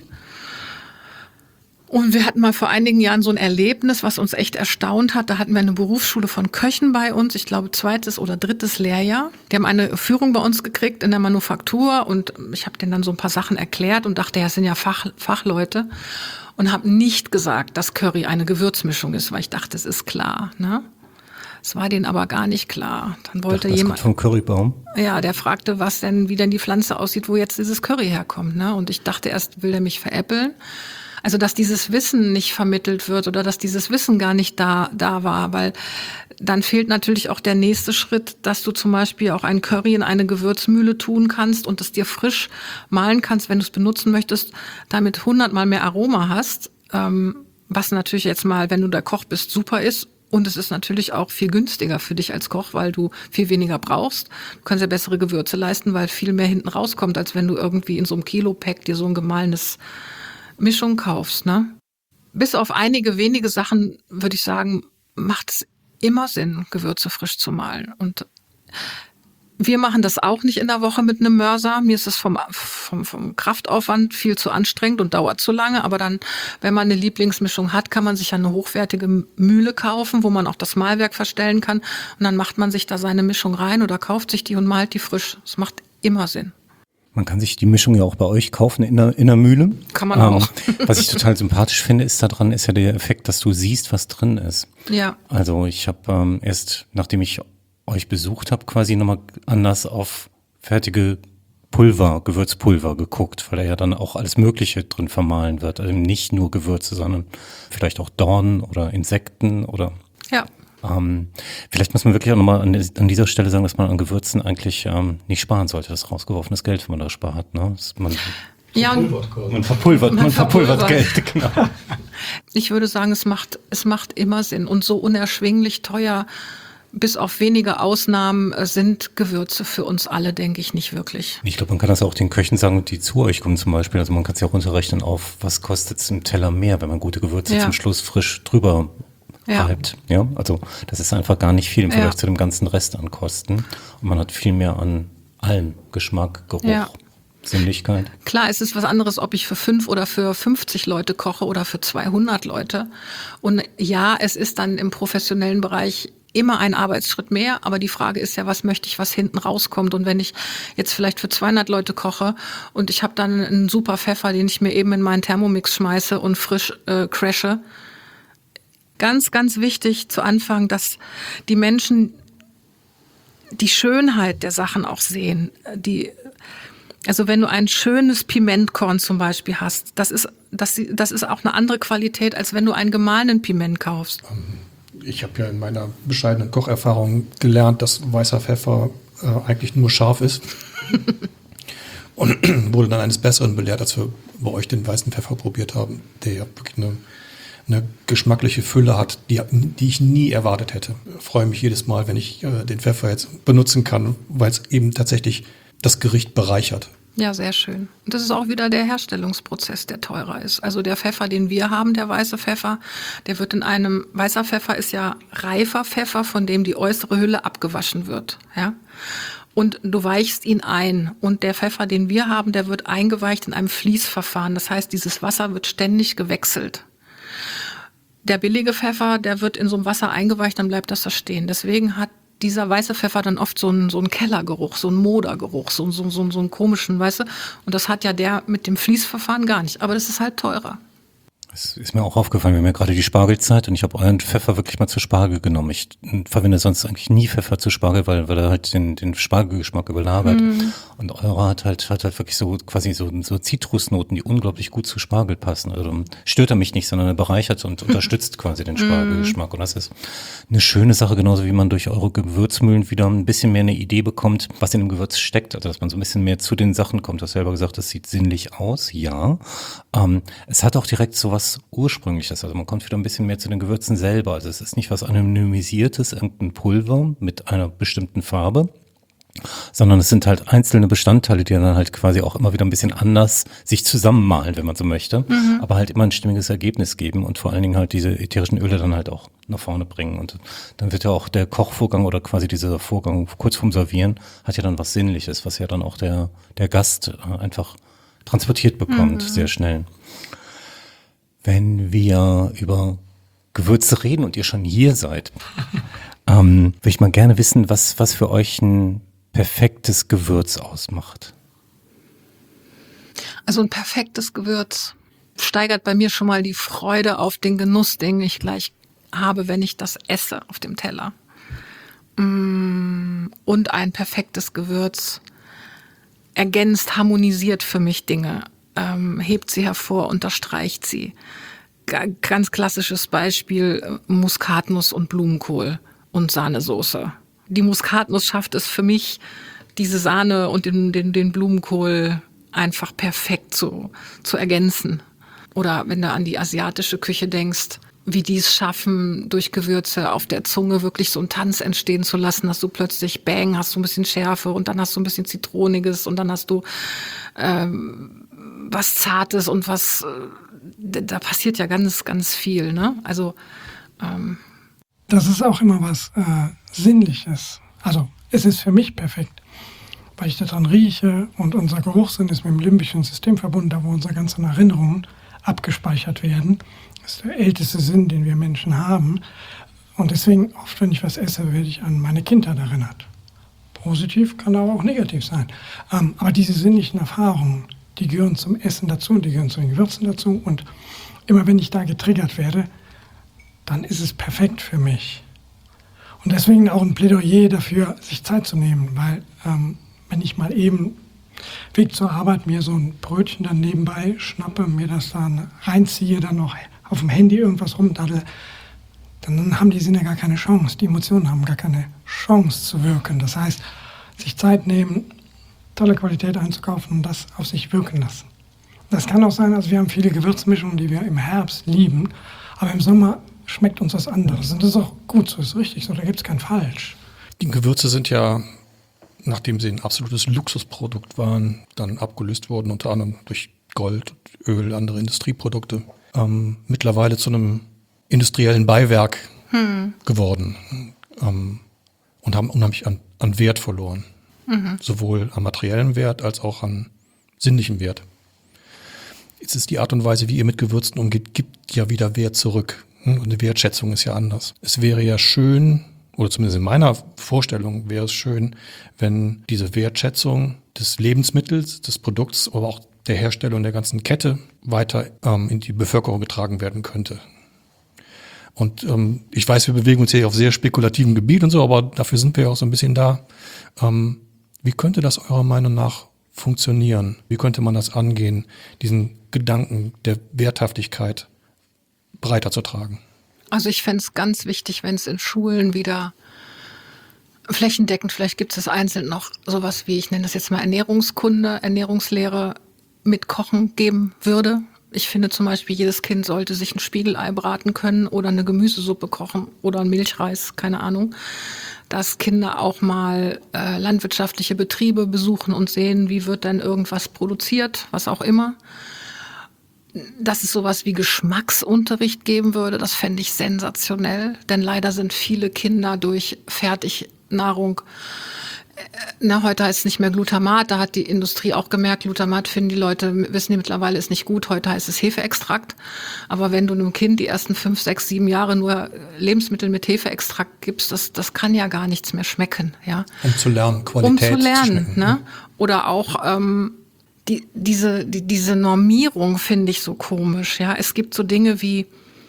Und wir hatten mal vor einigen Jahren so ein Erlebnis, was uns echt erstaunt hat. Da hatten wir eine Berufsschule von Köchen bei uns, ich glaube zweites oder drittes Lehrjahr. Die haben eine Führung bei uns gekriegt in der Manufaktur und ich habe denen dann so ein paar Sachen erklärt und dachte, ja, das sind ja Fach, Fachleute. Und habe nicht gesagt, dass Curry eine Gewürzmischung ist, weil ich dachte, es ist klar, ne? Es war denen aber gar nicht klar. Dann wollte das jemand kommt vom Currybaum. Ja, der fragte, was denn, wie denn die Pflanze aussieht, wo jetzt dieses Curry herkommt, ne? Und ich dachte erst, will der mich veräppeln? Also, dass dieses Wissen nicht vermittelt wird oder dass dieses Wissen gar nicht da, da war, weil dann fehlt natürlich auch der nächste Schritt, dass du zum Beispiel auch ein Curry in eine Gewürzmühle tun kannst und es dir frisch mahlen kannst, wenn du es benutzen möchtest, damit hundertmal mehr Aroma hast, ähm, was natürlich jetzt mal, wenn du der Koch bist, super ist. Und es ist natürlich auch viel günstiger für dich als Koch, weil du viel weniger brauchst. Du kannst ja bessere Gewürze leisten, weil viel mehr hinten rauskommt, als wenn du irgendwie in so einem Kilo-Pack dir so ein gemahlenes Mischung kaufst, ne? bis auf einige wenige Sachen, würde ich sagen, macht es immer Sinn, Gewürze frisch zu mahlen. Und wir machen das auch nicht in der Woche mit einem Mörser. Mir ist es vom, vom, vom Kraftaufwand viel zu anstrengend und dauert zu lange. Aber dann, wenn man eine Lieblingsmischung hat, kann man sich ja eine hochwertige Mühle kaufen, wo man auch das Mahlwerk verstellen kann. Und dann macht man sich da seine Mischung rein oder kauft sich die und mahlt die frisch. Das macht immer Sinn. Man kann sich die Mischung ja auch bei euch kaufen in der, in der Mühle. Kann man auch. Ähm, was ich total sympathisch finde, ist daran, ist ja der Effekt, dass du siehst, was drin ist. Ja. Also ich habe ähm, erst, nachdem ich euch besucht habe, quasi nochmal anders auf fertige Pulver, Gewürzpulver geguckt, weil da ja dann auch alles Mögliche drin vermahlen wird. Also nicht nur Gewürze, sondern vielleicht auch Dornen oder Insekten oder... Ja. Ähm, vielleicht muss man wirklich auch nochmal an, an dieser Stelle sagen, dass man an Gewürzen eigentlich ähm, nicht sparen sollte. Das ist rausgeworfenes Geld, wenn man da spart. Ne? Das man, Ja, man verpulvert, man, Man verpulvert, verpulvert. Geld, genau. ich würde sagen, es macht, es macht immer Sinn. Und so unerschwinglich teuer, bis auf wenige Ausnahmen, äh, sind Gewürze für uns alle, denke ich, nicht wirklich. Ich glaube, man kann das auch den Köchen sagen, die zu euch kommen zum Beispiel. Also man kann es ja auch runterrechnen auf, was kostet es im Teller mehr, wenn man gute Gewürze Ja. zum Schluss frisch drüber Ja. reibt. Ja, also das ist einfach gar nicht viel im Ja. Vergleich zu dem ganzen Rest an Kosten. Und man hat viel mehr an allem, Geschmack, Geruch, Ja. Sinnlichkeit. Klar, es ist was anderes, ob ich für fünf oder für fünfzig Leute koche oder für zweihundert Leute. Und ja, es ist dann im professionellen Bereich immer ein Arbeitsschritt mehr, aber die Frage ist ja, was möchte ich, was hinten rauskommt. Und wenn ich jetzt vielleicht für zweihundert Leute koche und ich habe dann einen super Pfeffer, den ich mir eben in meinen Thermomix schmeiße und frisch äh, crashe. Ganz, ganz wichtig zu Anfang, dass die Menschen die Schönheit der Sachen auch sehen. Die, also wenn du ein schönes Pimentkorn zum Beispiel hast, das ist, das, das ist auch eine andere Qualität, als wenn du einen gemahlenen Piment kaufst. Ich habe ja in meiner bescheidenen Kocherfahrung gelernt, dass weißer Pfeffer äh, eigentlich nur scharf ist. Und wurde dann eines Besseren belehrt, als wir bei euch den weißen Pfeffer probiert haben, der ja wirklich eine, eine geschmackliche Fülle hat, die, die ich nie erwartet hätte. Ich freue mich jedes Mal, wenn ich äh, den Pfeffer jetzt benutzen kann, weil es eben tatsächlich das Gericht bereichert. Ja, sehr schön. Und das ist auch wieder der Herstellungsprozess, der teurer ist. Also der Pfeffer, den wir haben, der weiße Pfeffer, der wird in einem, weißer Pfeffer ist ja reifer Pfeffer, von dem die äußere Hülle abgewaschen wird, ja. Und du weichst ihn ein. Und der Pfeffer, den wir haben, der wird eingeweicht in einem Fließverfahren. Das heißt, dieses Wasser wird ständig gewechselt. Der billige Pfeffer, der wird in so einem Wasser eingeweicht, dann bleibt das da stehen. Deswegen hat dieser weiße Pfeffer dann oft so einen, so einen Kellergeruch, so einen Modergeruch, so, so, so, so einen komischen, weißt du? Und das hat ja der mit dem Fließverfahren gar nicht. Aber das ist halt teurer. Es ist mir auch aufgefallen, wir haben ja gerade die Spargelzeit und ich habe euren Pfeffer wirklich mal zu Spargel genommen. Ich verwende sonst eigentlich nie Pfeffer zu Spargel, weil, weil er halt den, den Spargelgeschmack überlagert. Mm. Und eurer hat halt, hat halt wirklich so quasi so, so Zitrusnoten, die unglaublich gut zu Spargel passen. Also stört er mich nicht, sondern er bereichert und unterstützt quasi den Spargelgeschmack. Und das ist eine schöne Sache, genauso wie man durch eure Gewürzmühlen wieder ein bisschen mehr eine Idee bekommt, was in dem Gewürz steckt. Also dass man so ein bisschen mehr zu den Sachen kommt. Du hast selber gesagt, das sieht sinnlich aus, ja. Ähm, es hat auch direkt so was Ursprüngliches, also man kommt wieder ein bisschen mehr zu den Gewürzen selber. Also es ist nicht was Anonymisiertes, irgendein Pulver mit einer bestimmten Farbe, sondern es sind halt einzelne Bestandteile, die dann halt quasi auch immer wieder ein bisschen anders sich zusammenmalen, wenn man so möchte, mhm. aber halt immer ein stimmiges Ergebnis geben und vor allen Dingen halt diese ätherischen Öle dann halt auch nach vorne bringen. Und dann wird ja auch der Kochvorgang oder quasi dieser Vorgang kurz vorm Servieren hat ja dann was Sinnliches, was ja dann auch der, der Gast einfach transportiert bekommt, mhm. sehr schnell. Wenn wir über Gewürze reden und ihr schon hier seid, ähm, würde ich mal gerne wissen, was, was für euch ein perfektes Gewürz ausmacht. Also ein perfektes Gewürz steigert bei mir schon mal die Freude auf den Genuss, den ich gleich habe, wenn ich das esse auf dem Teller. Und ein perfektes Gewürz ergänzt, harmonisiert für mich Dinge. Ähm, hebt sie hervor, unterstreicht sie. G- ganz klassisches Beispiel, Muskatnuss und Blumenkohl und Sahnesoße. Die Muskatnuss schafft es für mich, diese Sahne und den, den, den Blumenkohl einfach perfekt zu, zu ergänzen. Oder wenn du an die asiatische Küche denkst, wie die es schaffen, durch Gewürze auf der Zunge wirklich so einen Tanz entstehen zu lassen, dass du plötzlich Bang, hast du ein bisschen Schärfe und dann hast du ein bisschen Zitroniges und dann hast du ähm, was Zartes und was da passiert ja ganz, ganz viel. Ne? Also ähm das ist auch immer was äh, Sinnliches. Also es ist für mich perfekt, weil ich daran rieche und unser Geruchssinn ist mit dem limbischen System verbunden, da wo unsere ganzen Erinnerungen abgespeichert werden. Das ist der älteste Sinn, den wir Menschen haben. Und deswegen, oft wenn ich was esse, werde ich an meine Kindheit erinnert. Positiv, kann aber auch negativ sein. Ähm, aber diese sinnlichen Erfahrungen, die gehören zum Essen dazu und die gehören zu den Gewürzen dazu. Und immer wenn ich da getriggert werde, dann ist es perfekt für mich. Und deswegen auch ein Plädoyer dafür, sich Zeit zu nehmen. Weil ähm, wenn ich mal eben Weg zur Arbeit mir so ein Brötchen dann nebenbei schnappe, mir das dann reinziehe, dann noch auf dem Handy irgendwas rumdaddel, dann haben die Sinne gar keine Chance. Die Emotionen haben gar keine Chance zu wirken. Das heißt, sich Zeit nehmen, tolle Qualität einzukaufen und das auf sich wirken lassen. Das kann auch sein, also wir haben viele Gewürzmischungen, die wir im Herbst lieben, aber im Sommer schmeckt uns was anderes. Und das ist auch gut so, ist richtig so, da gibt es kein Falsch. Die Gewürze sind ja, nachdem sie ein absolutes Luxusprodukt waren, dann abgelöst worden, unter anderem durch Gold, Öl, andere Industrieprodukte, ähm, mittlerweile zu einem industriellen Beiwerk hm. geworden ähm, und haben unheimlich an, an Wert verloren. Mhm. Sowohl an materiellem Wert als auch an sinnlichem Wert. Jetzt ist die Art und Weise, wie ihr mit Gewürzen umgeht, gibt ja wieder Wert zurück. Und die Wertschätzung ist ja anders. Es wäre ja schön, oder zumindest in meiner Vorstellung wäre es schön, wenn diese Wertschätzung des Lebensmittels, des Produkts, aber auch der Herstellung der ganzen Kette weiter ähm, in die Bevölkerung getragen werden könnte. Und ähm, ich weiß, wir bewegen uns hier auf sehr spekulativem Gebiet und so, aber dafür sind wir ja auch so ein bisschen da. Ähm, wie könnte das eurer Meinung nach funktionieren? Wie könnte man das angehen, diesen Gedanken der Werthaftigkeit breiter zu tragen? Also ich fände es ganz wichtig, wenn es in Schulen wieder flächendeckend, vielleicht gibt es einzeln noch sowas wie, ich nenne das jetzt mal Ernährungskunde, Ernährungslehre mit Kochen geben würde. Ich finde zum Beispiel, jedes Kind sollte sich ein Spiegelei braten können oder eine Gemüsesuppe kochen oder einen Milchreis, keine Ahnung. Dass Kinder auch mal äh, landwirtschaftliche Betriebe besuchen und sehen, wie wird denn irgendwas produziert, was auch immer. Dass es sowas wie Geschmacksunterricht geben würde, das fände ich sensationell. Denn leider sind viele Kinder durch Fertignahrung, na, heute heißt es nicht mehr Glutamat, da hat die Industrie auch gemerkt, Glutamat finden die Leute, wissen die mittlerweile, ist nicht gut, heute heißt es Hefeextrakt. Aber wenn du einem Kind die ersten fünf, sechs, sieben Jahre nur Lebensmittel mit Hefeextrakt gibst, das, das kann ja gar nichts mehr schmecken. Ja? Um zu lernen, Qualität Um zu lernen. zu Ne? Oder auch ähm, die, diese, die, diese Normierung finde ich so komisch. Ja? Es gibt so Dinge wie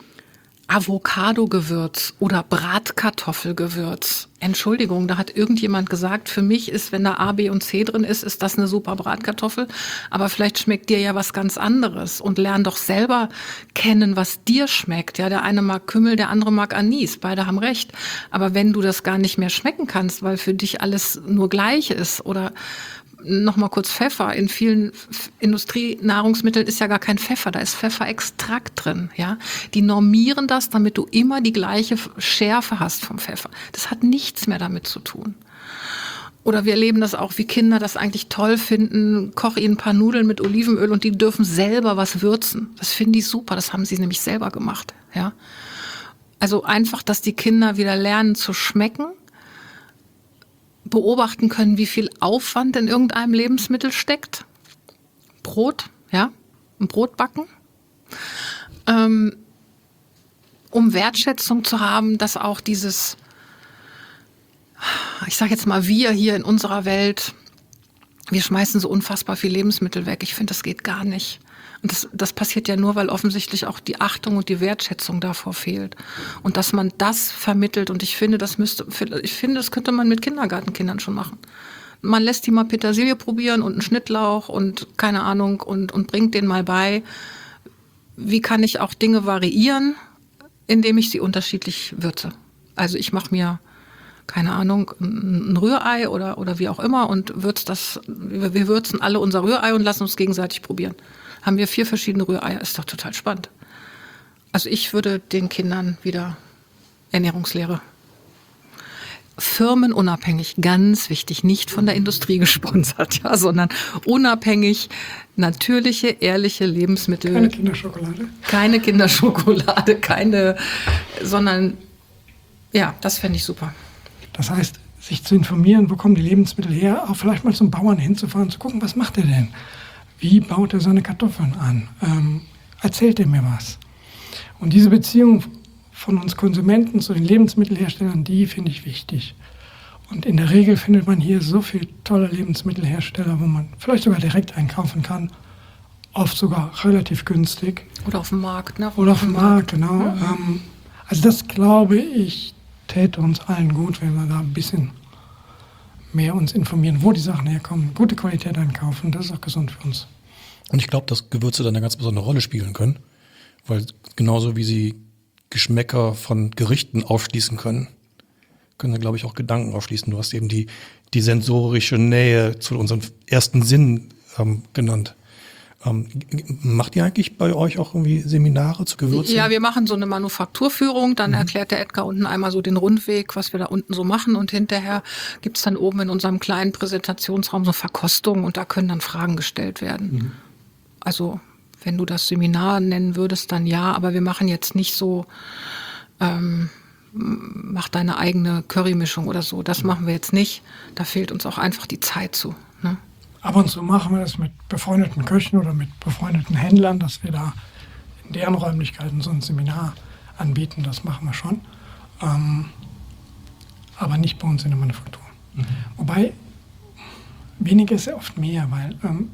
Avocado-Gewürz oder Bratkartoffelgewürz. Entschuldigung, da hat irgendjemand gesagt, für mich ist, wenn da A, B und C drin ist, ist das eine super Bratkartoffel. Aber vielleicht schmeckt dir ja was ganz anderes. Und lern doch selber kennen, was dir schmeckt. Ja, der eine mag Kümmel, der andere mag Anis. Beide haben recht. Aber wenn du das gar nicht mehr schmecken kannst, weil für dich alles nur gleich ist oder noch mal kurz Pfeffer. In vielen Industrienahrungsmitteln ist ja gar kein Pfeffer, da ist Pfefferextrakt drin. Ja, die normieren das, damit du immer die gleiche Schärfe hast vom Pfeffer. Das hat nichts mehr damit zu tun. Oder wir erleben das auch, wie Kinder das eigentlich toll finden. Koche ihnen ein paar Nudeln mit Olivenöl und die dürfen selber was würzen. Das finden die super. Das haben sie nämlich selber gemacht. Ja, also einfach, dass die Kinder wieder lernen zu schmecken, beobachten können, wie viel Aufwand in irgendeinem Lebensmittel steckt. Brot, ja, ein Brot backen. Ähm, um Wertschätzung zu haben, dass auch dieses, ich sage jetzt mal, wir hier in unserer Welt, wir schmeißen so unfassbar viel Lebensmittel weg. Ich finde, das geht gar nicht. Und das, das passiert ja nur, weil offensichtlich auch die Achtung und die Wertschätzung davor fehlt. Und dass man das vermittelt. Und ich finde, das müsste, ich finde, das könnte man mit Kindergartenkindern schon machen. Man lässt die mal Petersilie probieren und einen Schnittlauch und keine Ahnung und, und bringt denen mal bei, wie kann ich auch Dinge variieren, indem ich sie unterschiedlich würze. Also ich mache mir, keine Ahnung, ein Rührei oder, oder wie auch immer und würze das, wir würzen alle unser Rührei und lassen uns gegenseitig probieren. Haben wir vier verschiedene Rühreier, ist doch total spannend. Also ich würde den Kindern wieder Ernährungslehre firmenunabhängig, ganz wichtig, nicht von der Industrie gesponsert, ja, sondern unabhängig, natürliche, ehrliche Lebensmittel. Keine Kinderschokolade? Keine Kinderschokolade, keine, sondern ja, das fände ich super. Das heißt, sich zu informieren, wo kommen die Lebensmittel her, auch vielleicht mal zum Bauern hinzufahren, zu gucken, was macht er denn? Wie baut er seine Kartoffeln an? Ähm, erzählt er mir was? Und diese Beziehung von uns Konsumenten zu den Lebensmittelherstellern, die finde ich wichtig. Und in der Regel findet man hier so viele tolle Lebensmittelhersteller, wo man vielleicht sogar direkt einkaufen kann, oft sogar relativ günstig. Oder auf dem Markt, ne? Oder auf dem Markt, genau. Mhm. Ähm, also das, glaube ich, täte uns allen gut, wenn wir da ein bisschen mehr uns informieren, wo die Sachen herkommen, gute Qualität einkaufen, das ist auch gesund für uns. Und ich glaube, dass Gewürze dann eine ganz besondere Rolle spielen können, weil genauso wie sie Geschmäcker von Gerichten aufschließen können, können sie, glaube ich, auch Gedanken aufschließen. Du hast eben die, die sensorische Nähe zu unseren ersten Sinnen ähm, genannt. Ähm, macht ihr eigentlich bei euch auch irgendwie Seminare zu Gewürzen? Ja, wir machen so eine Manufakturführung, dann mhm. erklärt der Edgar unten einmal so den Rundweg, was wir da unten so machen und hinterher gibt's dann oben in unserem kleinen Präsentationsraum so Verkostungen und da können dann Fragen gestellt werden. Mhm. Also wenn du das Seminar nennen würdest, dann ja, aber wir machen jetzt nicht so, ähm, mach deine eigene Currymischung oder so, das machen wir jetzt nicht, da fehlt uns auch einfach die Zeit zu, ne? Ab und zu machen wir das mit befreundeten Köchen oder mit befreundeten Händlern, dass wir da in deren Räumlichkeiten so ein Seminar anbieten. Das machen wir schon. Ähm, aber nicht bei uns in der Manufaktur. Mhm. Wobei, weniger ist ja oft mehr, weil ähm,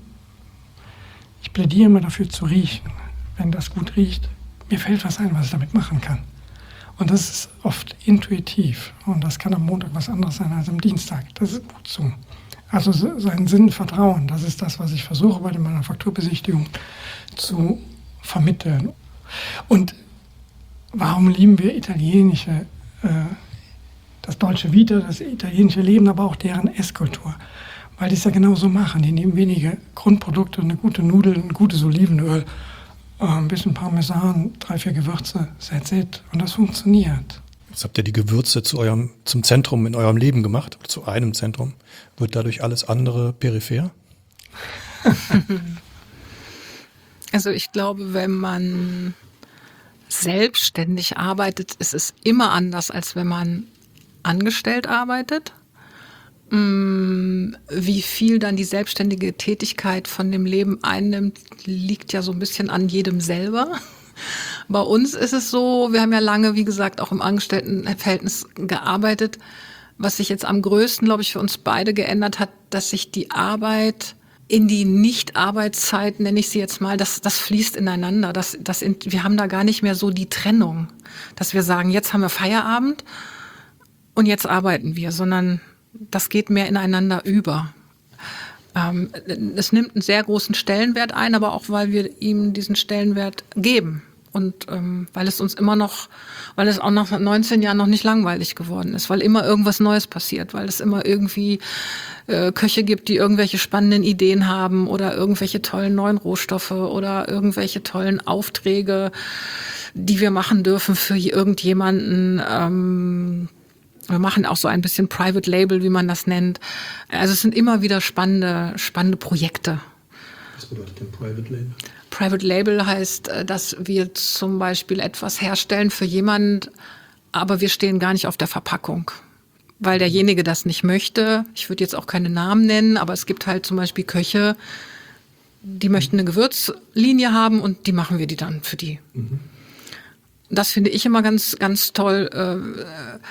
ich plädiere immer dafür zu riechen. Wenn das gut riecht, mir fällt was ein, was ich damit machen kann. Und das ist oft intuitiv. Und das kann am Montag was anderes sein als am Dienstag. Das ist gut so. Also seinen Sinn vertrauen, das ist das, was ich versuche bei der Manufakturbesichtigung zu vermitteln. Und warum lieben wir italienische, äh, das deutsche Vita, das italienische Leben, aber auch deren Esskultur? Weil die es ja genauso machen. Die nehmen wenige Grundprodukte, eine gute Nudel, ein gutes Olivenöl, äh, ein bisschen Parmesan, drei, vier Gewürze, that's it. Und das funktioniert. Jetzt habt ihr die Gewürze zu eurem, zum Zentrum in eurem Leben gemacht, oder zu einem Zentrum. Wird dadurch alles andere peripher? Also ich glaube, wenn man selbstständig arbeitet, ist es immer anders, als wenn man angestellt arbeitet. Wie viel dann die selbstständige Tätigkeit von dem Leben einnimmt, liegt ja so ein bisschen an jedem selber. Bei uns ist es so, wir haben ja lange, wie gesagt, auch im Angestelltenverhältnis gearbeitet. Was sich jetzt am größten, glaube ich, für uns beide geändert hat, dass sich die Arbeit in die Nicht-Arbeitszeit, nenne ich sie jetzt mal, das, das fließt ineinander. Das, das, wir haben da gar nicht mehr so die Trennung, dass wir sagen, jetzt haben wir Feierabend und jetzt arbeiten wir, sondern das geht mehr ineinander über. Ähm, es nimmt einen sehr großen Stellenwert ein, aber auch, weil wir ihm diesen Stellenwert geben. Und ähm, weil es uns immer noch, weil es auch nach neunzehn Jahren noch nicht langweilig geworden ist, weil immer irgendwas Neues passiert, weil es immer irgendwie äh, Köche gibt, die irgendwelche spannenden Ideen haben oder irgendwelche tollen neuen Rohstoffe oder irgendwelche tollen Aufträge, die wir machen dürfen für irgendjemanden. Ähm, wir machen auch so ein bisschen Private Label, wie man das nennt. Also es sind immer wieder spannende, spannende Projekte. Was bedeutet denn Private Label? Private Label heißt, dass wir zum Beispiel etwas herstellen für jemanden, aber wir stehen gar nicht auf der Verpackung, weil derjenige das nicht möchte. Ich würde jetzt auch keine Namen nennen, aber es gibt halt zum Beispiel Köche, die möchten eine Gewürzlinie haben und die machen wir die dann für die. Mhm. Das finde ich immer ganz, ganz toll, äh,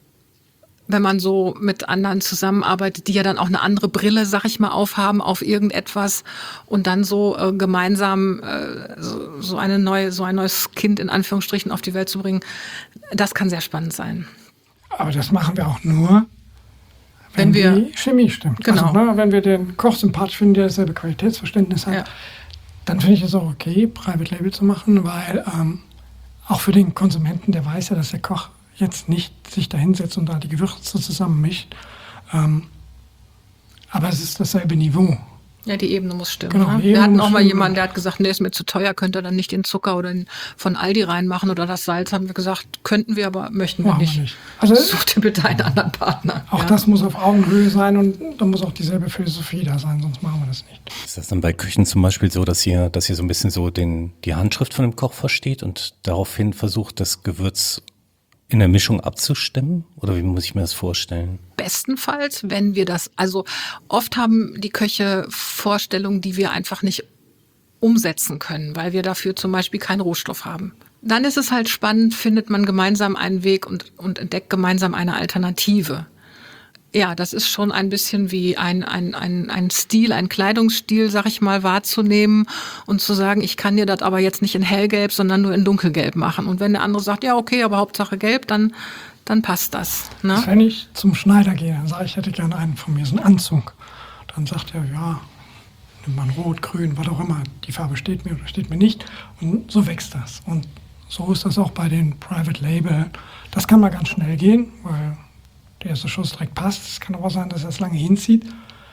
wenn man so mit anderen zusammenarbeitet, die ja dann auch eine andere Brille, sag ich mal, aufhaben auf irgendetwas und dann so äh, gemeinsam äh, so, so eine neue, so ein neues Kind in Anführungsstrichen auf die Welt zu bringen, das kann sehr spannend sein. Aber das machen wir auch nur, wenn, wenn wir, die Chemie stimmt. Genau. Also, ne, wenn wir den Koch sympathisch finden, der dasselbe Qualitätsverständnis hat, ja. Dann finde ich es auch okay, Private Label zu machen, weil ähm, auch für den Konsumenten, der weiß ja, dass der Koch jetzt nicht sich da hinsetzt und da die Gewürze zusammenmischt. Ähm, aber es ist dasselbe Niveau. Ja, die Ebene muss stimmen. Genau, Ne? die Ebene Wir hatten muss auch mal stimmen. jemanden, der hat gesagt, nee, ist mir zu teuer, könnt ihr dann nicht den Zucker oder den von Aldi reinmachen oder das Salz, haben wir gesagt, könnten wir, aber möchten wir Machen wir nicht. nicht. Also- Such dir bitte einen anderen Partner. Auch ja. das muss auf Augenhöhe sein und da muss auch dieselbe Philosophie da sein, sonst machen wir das nicht. Ist das dann bei Küchen zum Beispiel so, dass ihr, dass ihr so ein bisschen so den, die Handschrift von dem Koch versteht und daraufhin versucht, das Gewürz in der Mischung abzustimmen? Oder wie muss ich mir das vorstellen? Bestenfalls, wenn wir das, also oft haben die Köche Vorstellungen, die wir einfach nicht umsetzen können, weil wir dafür zum Beispiel keinen Rohstoff haben. Dann ist es halt spannend, findet man gemeinsam einen Weg und, und entdeckt gemeinsam eine Alternative. Ja, das ist schon ein bisschen wie ein, ein, ein, ein Stil, ein Kleidungsstil, sag ich mal, wahrzunehmen und zu sagen, ich kann dir das aber jetzt nicht in hellgelb, sondern nur in dunkelgelb machen. Und wenn der andere sagt, ja, okay, aber Hauptsache gelb, dann, dann passt das. Ne? Also wenn ich zum Schneider gehe, dann sage ich, ich hätte gerne einen von mir, so einen Anzug. Dann sagt er, ja, nimmt man rot, grün, was auch immer, die Farbe steht mir oder steht mir nicht. Und so wächst das. Und so ist das auch bei den Private Label. Das kann mal ganz schnell gehen, weil der erste Schuss direkt passt. Es kann aber sein, dass er es lange hinzieht.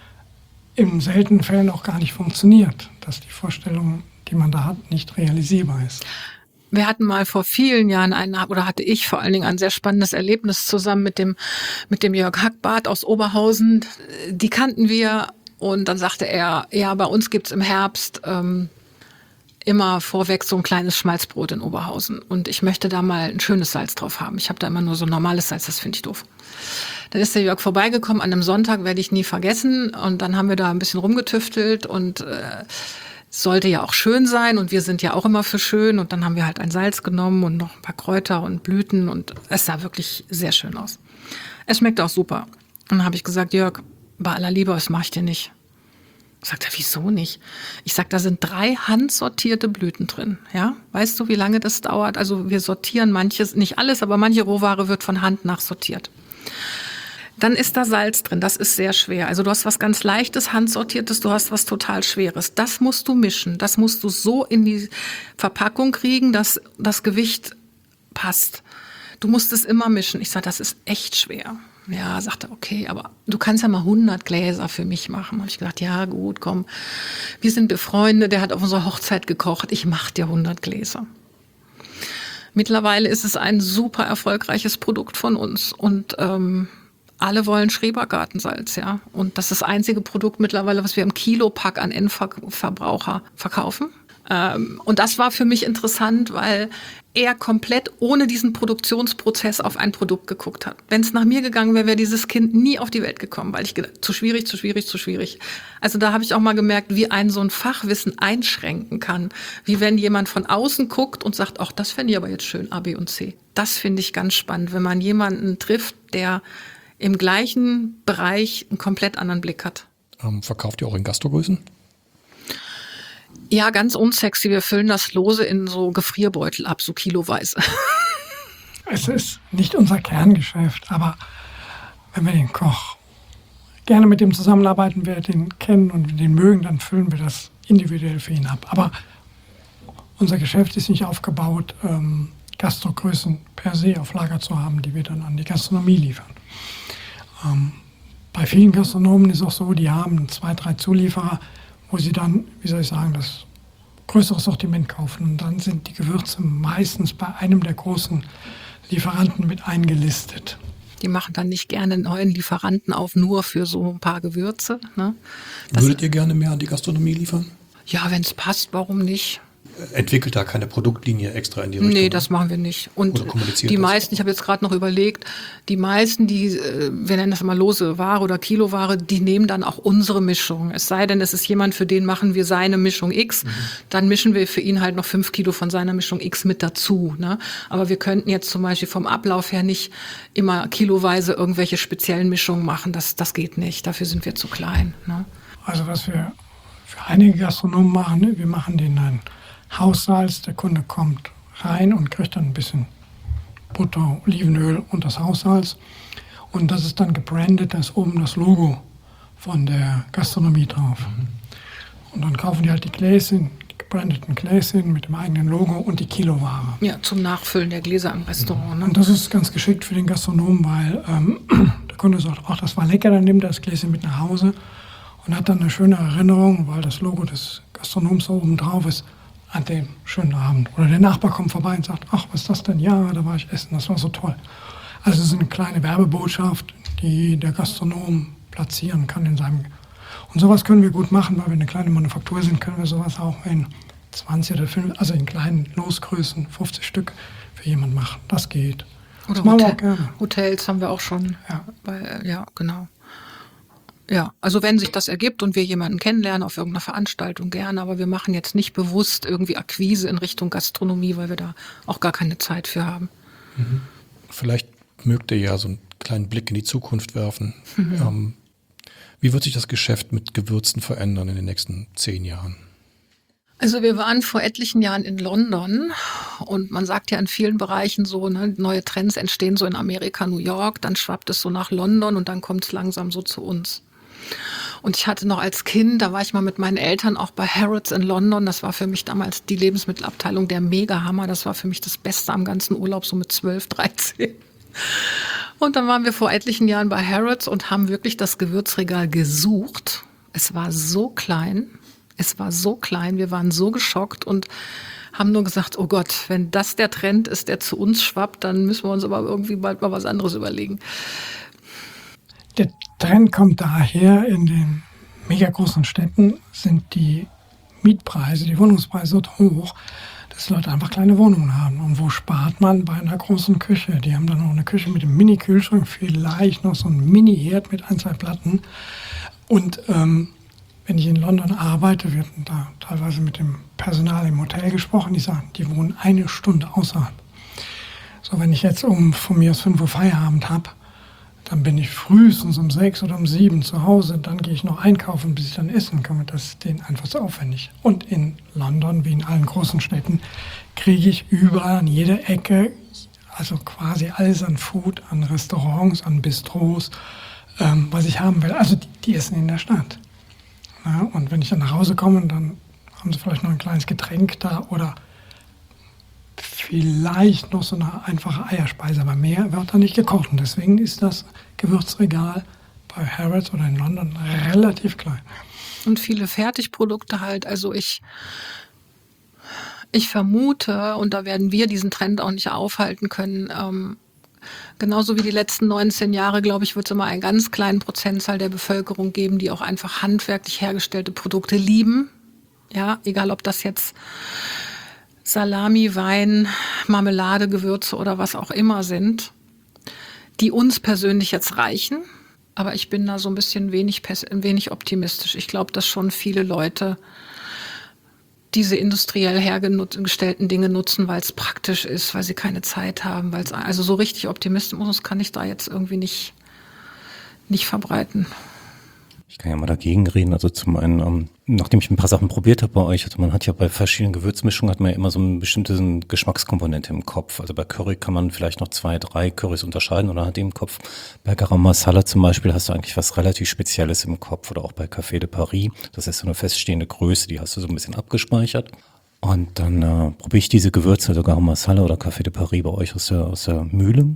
In seltenen Fällen auch gar nicht funktioniert, dass die Vorstellung, die man da hat, nicht realisierbar ist. Wir hatten mal vor vielen Jahren ein, oder hatte ich vor allen Dingen ein sehr spannendes Erlebnis zusammen mit dem, mit dem Jörg Hackbart aus Oberhausen. Die kannten wir und dann sagte er, ja, bei uns gibt's im Herbst ähm, immer vorweg so ein kleines Schmalzbrot in Oberhausen und ich möchte da mal ein schönes Salz drauf haben. Ich habe da immer nur so normales Salz, das finde ich doof. Dann ist der Jörg vorbeigekommen an einem Sonntag, werde ich nie vergessen und dann haben wir da ein bisschen rumgetüftelt und äh, sollte ja auch schön sein und wir sind ja auch immer für schön und dann haben wir halt ein Salz genommen und noch ein paar Kräuter und Blüten und es sah wirklich sehr schön aus. Es schmeckt auch super. Und dann habe ich gesagt, Jörg, bei aller Liebe, das mache ich dir nicht. Sagt er, wieso nicht? Ich sag, da sind drei handsortierte Blüten drin. Ja, weißt du, wie lange das dauert? Also wir sortieren manches, nicht alles, aber manche Rohware wird von Hand nachsortiert. Dann ist da Salz drin, das ist sehr schwer. Also du hast was ganz Leichtes, handsortiertes, du hast was total Schweres. Das musst du mischen, das musst du so in die Verpackung kriegen, dass das Gewicht passt. Du musst es immer mischen. Ich sage, das ist echt schwer. Ja, sagte, okay, aber du kannst ja mal hundert Gläser für mich machen. Habe ich gedacht, ja gut, komm, wir sind befreundet, der hat auf unserer Hochzeit gekocht, ich mache dir hundert Gläser. Mittlerweile ist es ein super erfolgreiches Produkt von uns und ähm, alle wollen Schrebergartensalz, ja. Und das ist das einzige Produkt mittlerweile, was wir im Kilopack an Endverbraucher verkaufen. Ähm, und das war für mich interessant, weil er komplett ohne diesen Produktionsprozess auf ein Produkt geguckt hat. Wenn es nach mir gegangen wäre, wäre dieses Kind nie auf die Welt gekommen, weil ich gedacht, zu schwierig, zu schwierig, zu schwierig. Also da habe ich auch mal gemerkt, wie ein so ein Fachwissen einschränken kann. Wie wenn jemand von außen guckt und sagt, ach, das fände ich aber jetzt schön, A, B und C. Das finde ich ganz spannend, wenn man jemanden trifft, der im gleichen Bereich einen komplett anderen Blick hat. Ähm, verkauft ihr auch in Gastrogrößen? Ja, ganz unsexy. Wir füllen das lose in so Gefrierbeutel ab, so kiloweise. Es ist nicht unser Kerngeschäft, aber wenn wir den Koch gerne mit dem zusammenarbeiten, wir den kennen und den mögen, dann füllen wir das individuell für ihn ab. Aber unser Geschäft ist nicht aufgebaut, ähm, Gastrogrößen per se auf Lager zu haben, die wir dann an die Gastronomie liefern. Ähm, bei vielen Gastronomen ist es auch so, die haben zwei, drei Zulieferer, wo sie dann, wie soll ich sagen, das größere Sortiment kaufen. Und dann sind die Gewürze meistens bei einem der großen Lieferanten mit eingelistet. Die machen dann nicht gerne einen neuen Lieferanten auf, nur für so ein paar Gewürze. Ne? Das Würdet ihr gerne mehr an die Gastronomie liefern? Ja, wenn es passt, warum nicht? Entwickelt da keine Produktlinie extra in die Richtung? Nee, das machen wir nicht. Und Oder kommuniziert die das? meisten, ich habe jetzt gerade noch überlegt, die meisten, die, äh, wir nennen das mal lose Ware oder Kiloware, die nehmen dann auch unsere Mischung. Es sei denn, es ist jemand, für den machen wir seine Mischung X, mhm. dann mischen wir für ihn halt noch fünf Kilo von seiner Mischung X mit dazu. Ne? Aber wir könnten jetzt zum Beispiel vom Ablauf her nicht immer kiloweise irgendwelche speziellen Mischungen machen. Das, das geht nicht. Dafür sind wir zu klein. Ne? Also was wir für einige Gastronomen machen, ne? Wir machen denen dann Haussalz, der Kunde kommt rein und kriegt dann ein bisschen Butter, Olivenöl und das Haussalz. Und das ist dann gebrandet, da ist oben das Logo von der Gastronomie drauf. Mhm. Und dann kaufen die halt die Gläschen, die gebrandeten Gläschen mit dem eigenen Logo und die Kiloware. Ja, zum Nachfüllen der Gläser im Restaurant. Ne? Und das ist ganz geschickt für den Gastronomen, weil ähm, der Kunde sagt, ach, das war lecker, dann nimmt er das Gläschen mit nach Hause. und hat dann eine schöne Erinnerung, weil das Logo des Gastronoms oben drauf ist, an den schönen Abend. Oder der Nachbar kommt vorbei und sagt, ach, was ist das denn? Ja, da war ich essen, das war so toll. Also es ist eine kleine Werbebotschaft, die der Gastronom platzieren kann in seinem... Und sowas können wir gut machen, weil wir eine kleine Manufaktur sind, können wir sowas auch in zwanzig oder fünfzig, also in kleinen Losgrößen, fünfzig Stück für jemanden machen. Das geht. Oder das machen wir Hotel, auch gerne. Hotels haben wir auch schon. Ja. Bei, ja, genau. Ja, also wenn sich das ergibt und wir jemanden kennenlernen auf irgendeiner Veranstaltung, gerne, aber wir machen jetzt nicht bewusst irgendwie Akquise in Richtung Gastronomie, weil wir da auch gar keine Zeit für haben. Mhm. Vielleicht mögt ihr ja so einen kleinen Blick in die Zukunft werfen. Mhm. Ähm, wie wird sich das Geschäft mit Gewürzen verändern in den nächsten zehn Jahren? Also wir waren vor etlichen Jahren in London und man sagt ja in vielen Bereichen so, ne, neue Trends entstehen so in Amerika, New York, dann schwappt es so nach London und dann kommt es langsam so zu uns. Und ich hatte noch als Kind, da war ich mal mit meinen Eltern auch bei Harrods in London. Das war für mich damals die Lebensmittelabteilung der Mega-Hammer. Das war für mich das Beste am ganzen Urlaub, so mit zwölf, dreizehn. Und dann waren wir vor etlichen Jahren bei Harrods und haben wirklich das Gewürzregal gesucht. Es war so klein, es war so klein, wir waren so geschockt und haben nur gesagt, oh Gott, wenn das der Trend ist, der zu uns schwappt, dann müssen wir uns aber irgendwie bald mal was anderes überlegen. Der Trend kommt daher, in den mega großen Städten sind die Mietpreise, die Wohnungspreise so hoch, dass Leute einfach kleine Wohnungen haben. Und wo spart man? Bei einer großen Küche. Die haben dann noch eine Küche mit einem Mini-Kühlschrank, vielleicht noch so ein Mini-Herd mit ein, zwei Platten. Und ähm, wenn ich in London arbeite, wird da teilweise mit dem Personal im Hotel gesprochen, die sagen, die wohnen eine Stunde außerhalb. So, wenn ich jetzt um von mir aus fünf Uhr Feierabend habe, dann bin ich frühestens um sechs oder um sieben zu Hause, dann gehe ich noch einkaufen, bis ich dann essen kann. Das ist denen einfach so aufwendig. Und in London, wie in allen großen Städten, kriege ich überall an jeder Ecke, also quasi alles an Food, an Restaurants, an Bistros, ähm, was ich haben will. Also die, die essen in der Stadt. Ja, und wenn ich dann nach Hause komme, dann haben sie vielleicht noch ein kleines Getränk da oder vielleicht noch so eine einfache Eierspeise, aber mehr wird da nicht gekocht. Und deswegen ist das Gewürzregal bei Harrods oder in London relativ klein. Und viele Fertigprodukte halt. Also ich, ich vermute, und da werden wir diesen Trend auch nicht aufhalten können, ähm, genauso wie die letzten neunzehn Jahre, glaube ich, wird es immer einen ganz kleinen Prozentzahl der Bevölkerung geben, die auch einfach handwerklich hergestellte Produkte lieben. Ja, egal ob das jetzt Salami, Wein, Marmelade, Gewürze oder was auch immer sind, die uns persönlich jetzt reichen. Aber ich bin da so ein bisschen wenig, wenig optimistisch. Ich glaube, dass schon viele Leute diese industriell hergestellten Dinge nutzen, weil es praktisch ist, weil sie keine Zeit haben. Weil's, also so richtig Optimismus kann ich da jetzt irgendwie nicht, nicht verbreiten. Ich kann ja mal dagegen reden. Also zum einen, ähm, nachdem ich ein paar Sachen probiert habe bei euch, also man hat ja bei verschiedenen Gewürzmischungen hat man ja immer so eine bestimmte Geschmackskomponente im Kopf. Also bei Curry kann man vielleicht noch zwei, drei Currys unterscheiden oder hat die im Kopf. Bei Garam Masala zum Beispiel hast du eigentlich was relativ Spezielles im Kopf oder auch bei Café de Paris. Das ist so eine feststehende Größe, die hast du so ein bisschen abgespeichert. Und dann äh, probiere ich diese Gewürze, also Garam Masala oder Café de Paris bei euch aus der, aus der Mühle.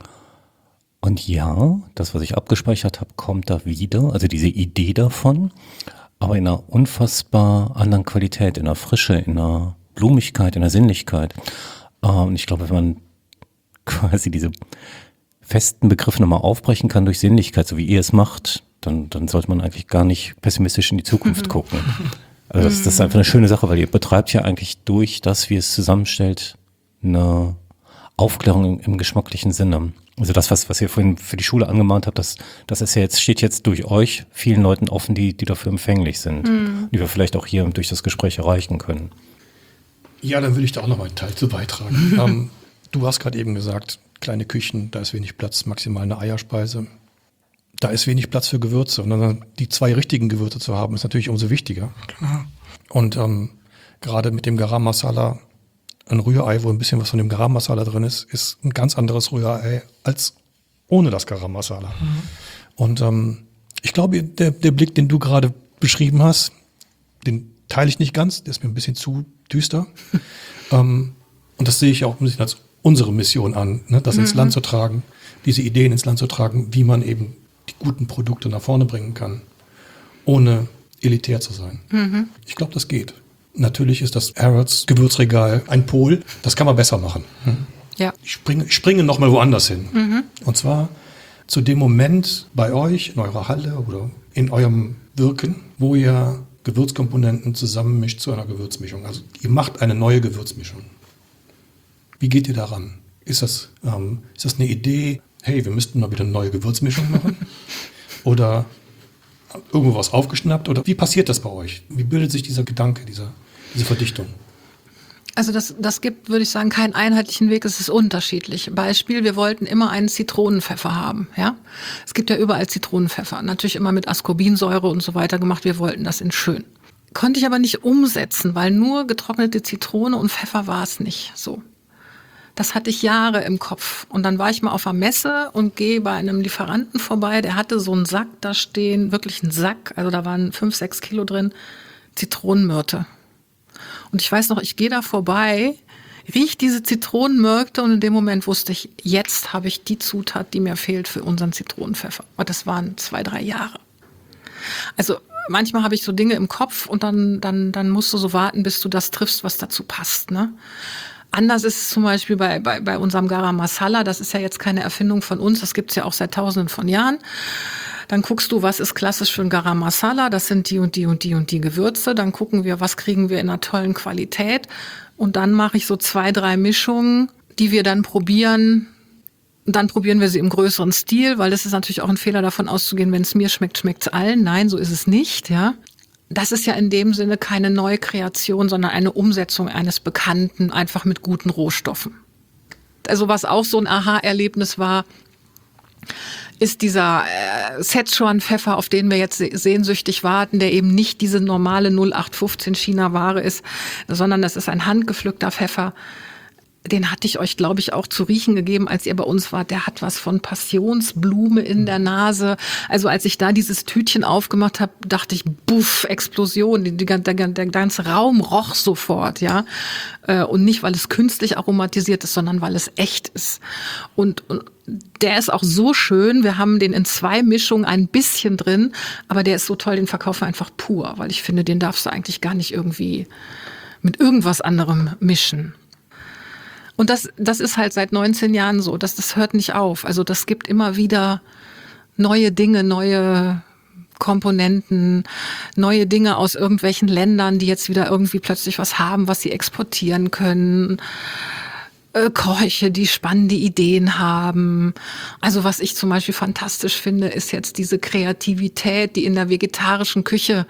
Und ja, das, was ich abgespeichert habe, kommt da wieder, also diese Idee davon, aber in einer unfassbar anderen Qualität, in einer Frische, in einer Blumigkeit, in einer Sinnlichkeit. Und ich glaube, wenn man quasi diese festen Begriffe nochmal aufbrechen kann durch Sinnlichkeit, so wie ihr es macht, dann, dann sollte man eigentlich gar nicht pessimistisch in die Zukunft mhm. gucken. Also das, das ist einfach eine schöne Sache, weil ihr betreibt ja eigentlich durch das, wie es zusammenstellt, eine Aufklärung im, im geschmacklichen Sinne. Also das, was, was ihr vorhin für die Schule angemahnt habt, das, das ist ja jetzt, steht jetzt durch euch vielen Leuten offen, die, die dafür empfänglich sind, mhm. die wir vielleicht auch hier durch das Gespräch erreichen können. Ja, dann will ich da auch noch meinen Teil zu beitragen. ähm, du hast gerade eben gesagt, kleine Küchen, da ist wenig Platz, maximal eine Eierspeise. Da ist wenig Platz für Gewürze. Und dann die zwei richtigen Gewürze zu haben, ist natürlich umso wichtiger. Klar. Und ähm, gerade mit dem Garam Masala, ein Rührei, wo ein bisschen was von dem Garam Masala drin ist, ist ein ganz anderes Rührei als ohne das Garam Masala. Mhm. Und ähm, ich glaube, der, der Blick, den du gerade beschrieben hast, den teile ich nicht ganz, der ist mir ein bisschen zu düster. ähm, und das sehe ich auch ein bisschen als unsere Mission an, ne, das mhm. ins Land zu tragen, diese Ideen ins Land zu tragen, wie man eben die guten Produkte nach vorne bringen kann. ohne elitär zu sein. Mhm. Ich glaube, das geht. Natürlich ist das Harrods Gewürzregal ein Pol. Das kann man besser machen. Hm? Ja. Ich springe, ich springe noch mal woanders hin. Mhm. Und zwar zu dem Moment bei euch in eurer Halle oder in eurem Wirken, wo ihr Gewürzkomponenten zusammenmischt zu einer Gewürzmischung. Also ihr macht eine neue Gewürzmischung. Wie geht ihr daran? Ist das, ähm, ist das eine Idee, hey, wir müssten mal wieder eine neue Gewürzmischung machen? Oder irgendwo was aufgeschnappt? Oder wie passiert das bei euch? Wie bildet sich dieser Gedanke, dieser, diese Verdichtung? Also das, das gibt, würde ich sagen, keinen einheitlichen Weg, es ist unterschiedlich. Beispiel, wir wollten immer einen Zitronenpfeffer haben. Ja? Es gibt ja überall Zitronenpfeffer, natürlich immer mit Ascorbinsäure und so weiter gemacht, wir wollten das in schön. Konnte ich aber nicht umsetzen, weil nur getrocknete Zitrone und Pfeffer war es nicht so. Das hatte ich Jahre im Kopf. Und dann war ich mal auf einer Messe und gehe bei einem Lieferanten vorbei, der hatte so einen Sack da stehen, wirklich einen Sack, also da waren fünf, sechs Kilo drin, Zitronenmyrte. Und ich weiß noch, ich gehe da vorbei, rieche diese Zitronenmyrte und in dem Moment wusste ich, jetzt habe ich die Zutat, die mir fehlt für unseren Zitronenpfeffer. Und das waren zwei, drei Jahre. Also manchmal habe ich so Dinge im Kopf und dann, dann, dann musst du so warten, bis du das triffst, was dazu passt, ne? Anders ist es zum Beispiel bei, bei, bei unserem Garam Masala. Das ist ja jetzt keine Erfindung von uns. Das gibt's ja auch seit Tausenden von Jahren. Dann guckst du, was ist klassisch für ein Garam Masala. Das sind die und die und die und die Gewürze. Dann gucken wir, was kriegen wir in einer tollen Qualität. Und dann mache ich so zwei, drei Mischungen, die wir dann probieren. Und dann probieren wir sie im größeren Stil, weil das ist natürlich auch ein Fehler, davon auszugehen, wenn es mir schmeckt, schmeckt es allen. Nein, so ist es nicht, ja. Das ist ja in dem Sinne keine Neukreation, sondern eine Umsetzung eines Bekannten, einfach mit guten Rohstoffen. Also was auch so ein Aha-Erlebnis war, ist dieser äh, Szechuan-Pfeffer, auf den wir jetzt sehnsüchtig warten, der eben nicht diese normale null acht fünfzehn China-Ware ist, sondern das ist ein handgepflückter Pfeffer. Den hatte ich euch, glaube ich, auch zu riechen gegeben, als ihr bei uns wart. Der hat was von Passionsblume in der Nase. Also als ich da dieses Tütchen aufgemacht habe, dachte ich, buff, Explosion. Die, die, der, der ganze Raum roch sofort, ja. Und nicht, weil es künstlich aromatisiert ist, sondern weil es echt ist. Und, und der ist auch so schön. Wir haben den in zwei Mischungen ein bisschen drin, aber der ist so toll, den verkaufen wir einfach pur, weil ich finde, den darfst du eigentlich gar nicht irgendwie mit irgendwas anderem mischen. Und das, das ist halt seit neunzehn Jahren so, dass das hört nicht auf. Also das gibt immer wieder neue Dinge, neue Komponenten, neue Dinge aus irgendwelchen Ländern, die jetzt wieder irgendwie plötzlich was haben, was sie exportieren können. Äh, Köche, die spannende Ideen haben. Also was ich zum Beispiel fantastisch finde, ist jetzt diese Kreativität, die in der vegetarischen Küche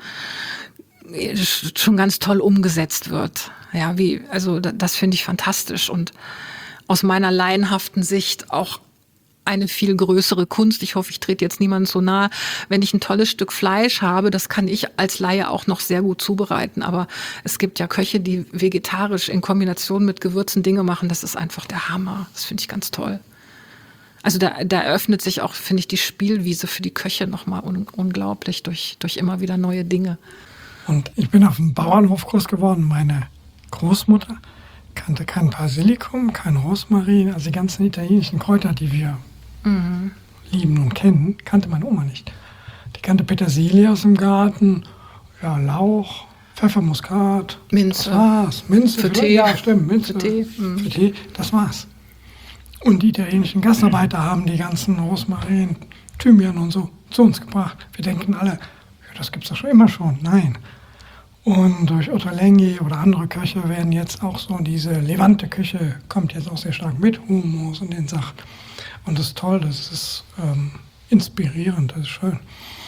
schon ganz toll umgesetzt wird. Ja, wie, also das finde ich fantastisch und aus meiner laienhaften Sicht auch eine viel größere Kunst. Ich hoffe, ich trete jetzt niemandem so nahe. Wenn ich ein tolles Stück Fleisch habe, das kann ich als Laie auch noch sehr gut zubereiten. Aber es gibt ja Köche, die vegetarisch in Kombination mit Gewürzen Dinge machen. Das ist einfach der Hammer. Das finde ich ganz toll. Also da, da eröffnet sich auch, finde ich, die Spielwiese für die Köche nochmal un- unglaublich durch, durch immer wieder neue Dinge. Und ich bin auf dem Bauernhof groß geworden. Meine Großmutter kannte kein Basilikum, kein Rosmarin, also die ganzen italienischen Kräuter, die wir mhm. lieben und kennen, kannte meine Oma nicht. Die kannte Petersilie aus dem Garten, ja, Lauch, Pfeffermuskat, Minze, das war's. Minze für Tee. Ja, stimmt, Minze für Tee. Mhm. Für Tee, das war's. Und die italienischen Gastarbeiter haben die ganzen Rosmarin, Thymian und so zu uns gebracht. Wir denken alle, ja, das gibt's doch schon immer schon. Nein. Und durch Ottolenghi oder andere Köche werden jetzt auch so diese Levante-Küche kommt jetzt auch sehr stark mit Hummus und den Sachen. Und das ist toll, das ist ähm, inspirierend, das ist schön.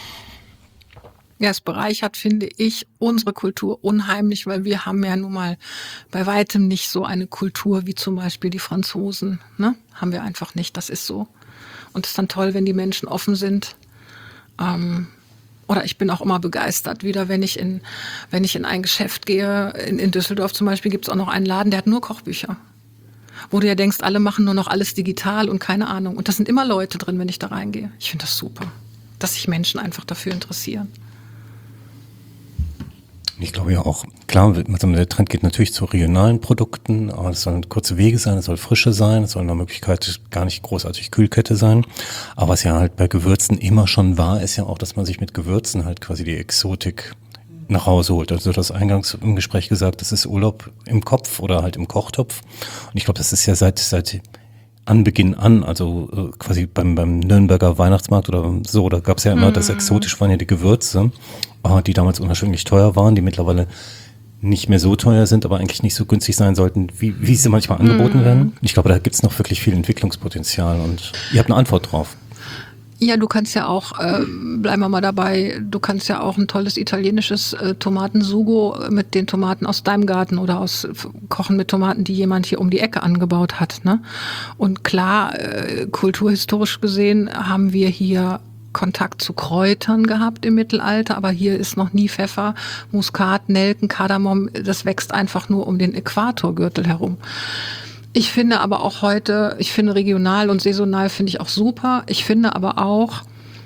Ja, es bereichert, finde ich, unsere Kultur unheimlich, weil wir haben ja nun mal bei weitem nicht so eine Kultur wie zum Beispiel die Franzosen. Ne? Haben wir einfach nicht, das ist so. Und es ist dann toll, wenn die Menschen offen sind. Ähm, Oder ich bin auch immer begeistert, wieder wenn ich in, wenn ich in ein Geschäft gehe, in, in Düsseldorf zum Beispiel, gibt es auch noch einen Laden, der hat nur Kochbücher. Wo du ja denkst, alle machen nur noch alles digital und keine Ahnung. Und da sind immer Leute drin, wenn ich da reingehe. Ich finde das super, dass sich Menschen einfach dafür interessieren. Ich glaube ja auch, klar, der Trend geht natürlich zu regionalen Produkten, aber es sollen kurze Wege sein, es soll Frische sein, es soll nach Möglichkeit gar nicht großartig Kühlkette sein. Aber was ja halt bei Gewürzen immer schon war, ist ja auch, dass man sich mit Gewürzen halt quasi die Exotik nach Hause holt. Also du hast eingangs im Gespräch gesagt, das ist Urlaub im Kopf oder halt im Kochtopf. Und ich glaube, das ist ja seit seit Anbeginn an, also äh, quasi beim beim Nürnberger Weihnachtsmarkt oder so, da gab es ja immer, mhm. das exotisch waren ja die Gewürze, äh, die damals unerschwinglich teuer waren, die mittlerweile nicht mehr so teuer sind, aber eigentlich nicht so günstig sein sollten, wie, wie sie manchmal angeboten mhm. werden. Ich glaube, da gibt es noch wirklich viel Entwicklungspotenzial und ihr habt eine Antwort drauf. Ja, du kannst ja auch, äh, bleiben wir mal dabei, du kannst ja auch ein tolles italienisches äh, Tomatensugo mit den Tomaten aus deinem Garten oder aus kochen mit Tomaten, die jemand hier um die Ecke angebaut hat, ne? Und klar, äh, kulturhistorisch gesehen haben wir hier Kontakt zu Kräutern gehabt im Mittelalter, aber hier ist noch nie Pfeffer, Muskat, Nelken, Kardamom, das wächst einfach nur um den Äquatorgürtel herum. Ich finde aber auch heute, ich finde regional und saisonal finde ich auch super. Ich finde aber auch,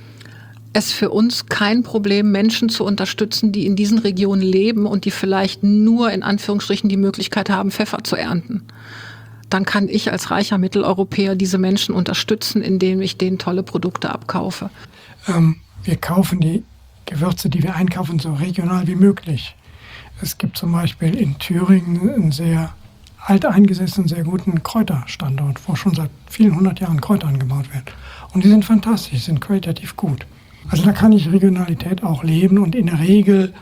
es für uns kein Problem, Menschen zu unterstützen, die in diesen Regionen leben und die vielleicht nur in Anführungsstrichen die Möglichkeit haben, Pfeffer zu ernten. Dann kann ich als reicher Mitteleuropäer diese Menschen unterstützen, indem ich denen tolle Produkte abkaufe. Ähm, wir kaufen die Gewürze, die wir einkaufen, so regional wie möglich. Es gibt zum Beispiel in Thüringen einen sehr alteingesessenen, sehr guten Kräuterstandort, wo schon seit vielen hundert Jahren Kräuter angebaut werden. Und die sind fantastisch, sind qualitativ gut. Also da kann ich Regionalität auch leben und in der Regel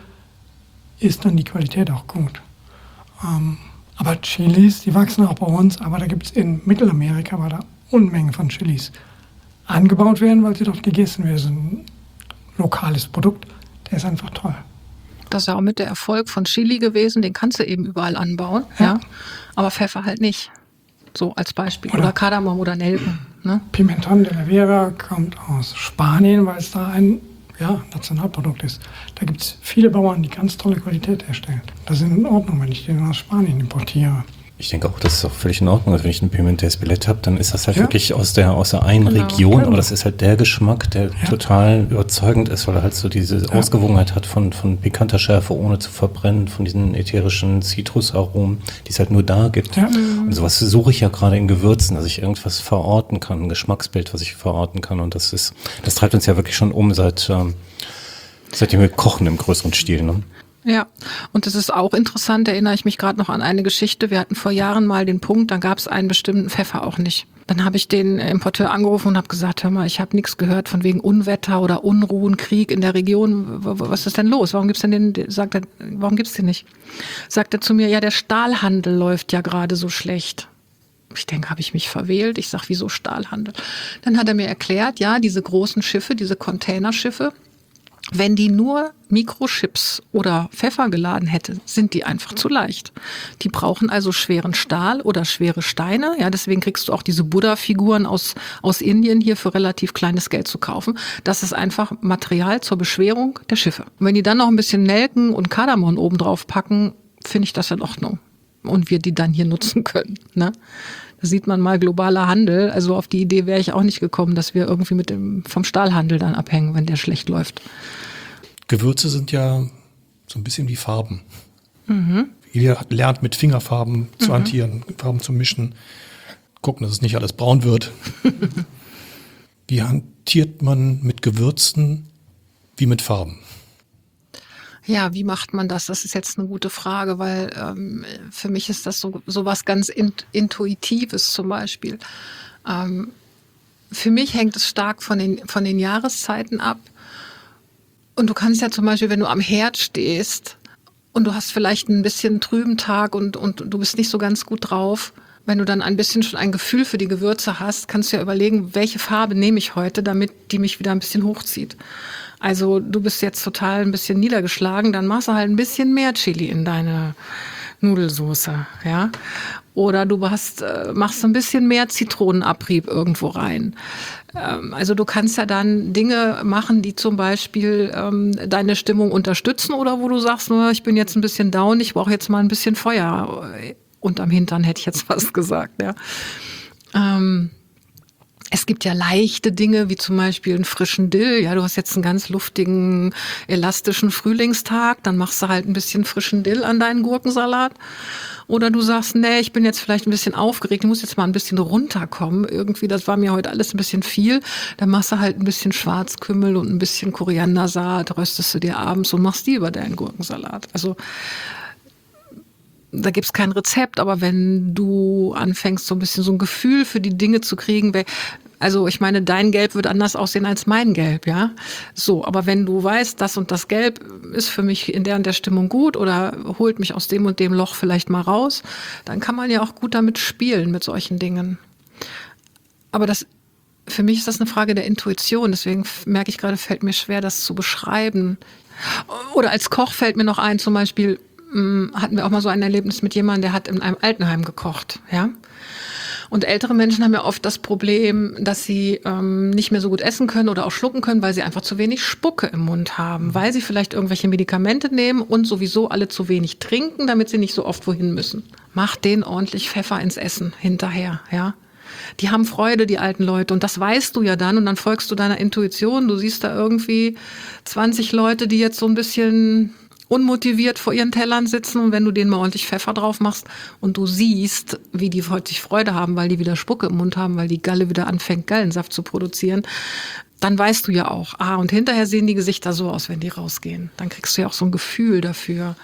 ist dann die Qualität auch gut. Ähm, aber Chilis, die wachsen auch bei uns, aber da gibt es in Mittelamerika aber da Unmengen von Chilis angebaut werden, weil sie dort gegessen werden. Das ist ein lokales Produkt, der ist einfach toll. Das ist ja auch mit der Erfolg von Chili gewesen, den kannst du eben überall anbauen, ja. ja. Aber Pfeffer halt nicht, so als Beispiel. Oder, oder Kardamom oder Nelken. Ne? Pimentón de la Vera kommt aus Spanien, weil es da ein ja, Nationalprodukt ist. Da gibt es viele Bauern, die ganz tolle Qualität herstellen. Das ist in Ordnung, wenn ich den aus Spanien importiere. Ich denke auch, das ist auch völlig in Ordnung. Also wenn ich einen Pimentel Espelette habe, dann ist das halt ja. wirklich aus der, aus der einen genau. Region. Genau. Aber das ist halt der Geschmack, der ja. total überzeugend ist, weil er halt so diese ja. Ausgewogenheit hat von, von pikanter Schärfe, ohne zu verbrennen, von diesen ätherischen Zitrusaromen, die es halt nur da gibt. Ja. Und sowas suche ich ja gerade in Gewürzen, dass ich irgendwas verorten kann, ein Geschmacksbild, was ich verorten kann. Und das ist, das treibt uns ja wirklich schon um, seit, ähm, seitdem wir kochen im größeren Stil, ne? Ja, und das ist auch interessant, erinnere ich mich gerade noch an eine Geschichte. Wir hatten vor Jahren mal den Punkt, da gab es einen bestimmten Pfeffer auch nicht. Dann habe ich den Importeur angerufen und habe gesagt, hör mal, ich habe nichts gehört von wegen Unwetter oder Unruhen, Krieg in der Region. Was ist denn los? Warum gibt's denn den, sagt er, warum gibt's den nicht? Sagt er zu mir, ja, der Stahlhandel läuft ja gerade so schlecht. Ich denke, habe ich mich verwählt? Ich sage, wieso Stahlhandel? Dann hat er mir erklärt, ja, diese großen Schiffe, diese Containerschiffe, wenn die nur Mikrochips oder Pfeffer geladen hätte, sind die einfach zu leicht. Die brauchen also schweren Stahl oder schwere Steine. Ja, deswegen kriegst du auch diese Buddha-Figuren aus, aus Indien hier für relativ kleines Geld zu kaufen. Das ist einfach Material zur Beschwerung der Schiffe. Und wenn die dann noch ein bisschen Nelken und Kardamom oben drauf packen, finde ich das in Ordnung. Und wir die dann hier nutzen können, ne? Da sieht man mal globaler Handel. Also auf die Idee wäre ich auch nicht gekommen, dass wir irgendwie mit dem, vom Stahlhandel dann abhängen, wenn der schlecht läuft. Gewürze sind ja so ein bisschen wie Farben. Mhm. Jeder lernt mit Fingerfarben zu mhm. hantieren, Farben zu mischen, gucken, dass es nicht alles braun wird. Wie hantiert man mit Gewürzen wie mit Farben? Ja, wie macht man das? Das ist jetzt eine gute Frage, weil ähm, für mich ist das so, so was ganz int- Intuitives zum Beispiel. Ähm, für mich hängt es stark von den, von den Jahreszeiten ab. Und du kannst ja zum Beispiel, wenn du am Herd stehst und du hast vielleicht ein bisschen trüben Tag und, und du bist nicht so ganz gut drauf, wenn du dann ein bisschen schon ein Gefühl für die Gewürze hast, kannst du ja überlegen, welche Farbe nehme ich heute, damit die mich wieder ein bisschen hochzieht. Also du bist jetzt total ein bisschen niedergeschlagen, dann machst du halt ein bisschen mehr Chili in deine Nudelsoße, ja. Oder du hast, machst ein bisschen mehr Zitronenabrieb irgendwo rein. Also du kannst ja dann Dinge machen, die zum Beispiel ähm, deine Stimmung unterstützen oder wo du sagst, nur ich bin jetzt ein bisschen down, ich brauche jetzt mal ein bisschen Feuer unterm Hintern, hätte ich jetzt fast gesagt, ja. Ähm, Es gibt ja leichte Dinge, wie zum Beispiel einen frischen Dill. Ja, du hast jetzt einen ganz luftigen, elastischen Frühlingstag, dann machst du halt ein bisschen frischen Dill an deinen Gurkensalat. Oder du sagst, nee, ich bin jetzt vielleicht ein bisschen aufgeregt, ich muss jetzt mal ein bisschen runterkommen. Irgendwie, das war mir heute alles ein bisschen viel. Dann machst du halt ein bisschen Schwarzkümmel und ein bisschen Koriandersaat, röstest du dir abends und machst die über deinen Gurkensalat. Also da gibt's kein Rezept, aber wenn du anfängst, so ein bisschen so ein Gefühl für die Dinge zu kriegen, also ich meine, dein Gelb wird anders aussehen als mein Gelb, ja. So, aber wenn du weißt, das und das Gelb ist für mich in der und der Stimmung gut oder holt mich aus dem und dem Loch vielleicht mal raus, dann kann man ja auch gut damit spielen, mit solchen Dingen. Aber das, für mich ist das eine Frage der Intuition, deswegen merke ich gerade, fällt mir schwer, das zu beschreiben. Oder als Koch fällt mir noch ein, zum Beispiel, hatten wir auch mal so ein Erlebnis mit jemandem, der hat in einem Altenheim gekocht, ja. Und ältere Menschen haben ja oft das Problem, dass sie ähm, nicht mehr so gut essen können oder auch schlucken können, weil sie einfach zu wenig Spucke im Mund haben, weil sie vielleicht irgendwelche Medikamente nehmen und sowieso alle zu wenig trinken, damit sie nicht so oft wohin müssen. Mach denen ordentlich Pfeffer ins Essen hinterher, ja. Die haben Freude, die alten Leute, und das weißt du ja dann, und dann folgst du deiner Intuition. Du siehst da irgendwie zwanzig Leute, die jetzt so ein bisschen unmotiviert vor ihren Tellern sitzen, und wenn du denen mal ordentlich Pfeffer drauf machst und du siehst, wie die heute Freude haben, weil die wieder Spucke im Mund haben, weil die Galle wieder anfängt, Gallensaft zu produzieren, dann weißt du ja auch, ah, und hinterher sehen die Gesichter so aus, wenn die rausgehen. Dann kriegst du ja auch so ein Gefühl dafür,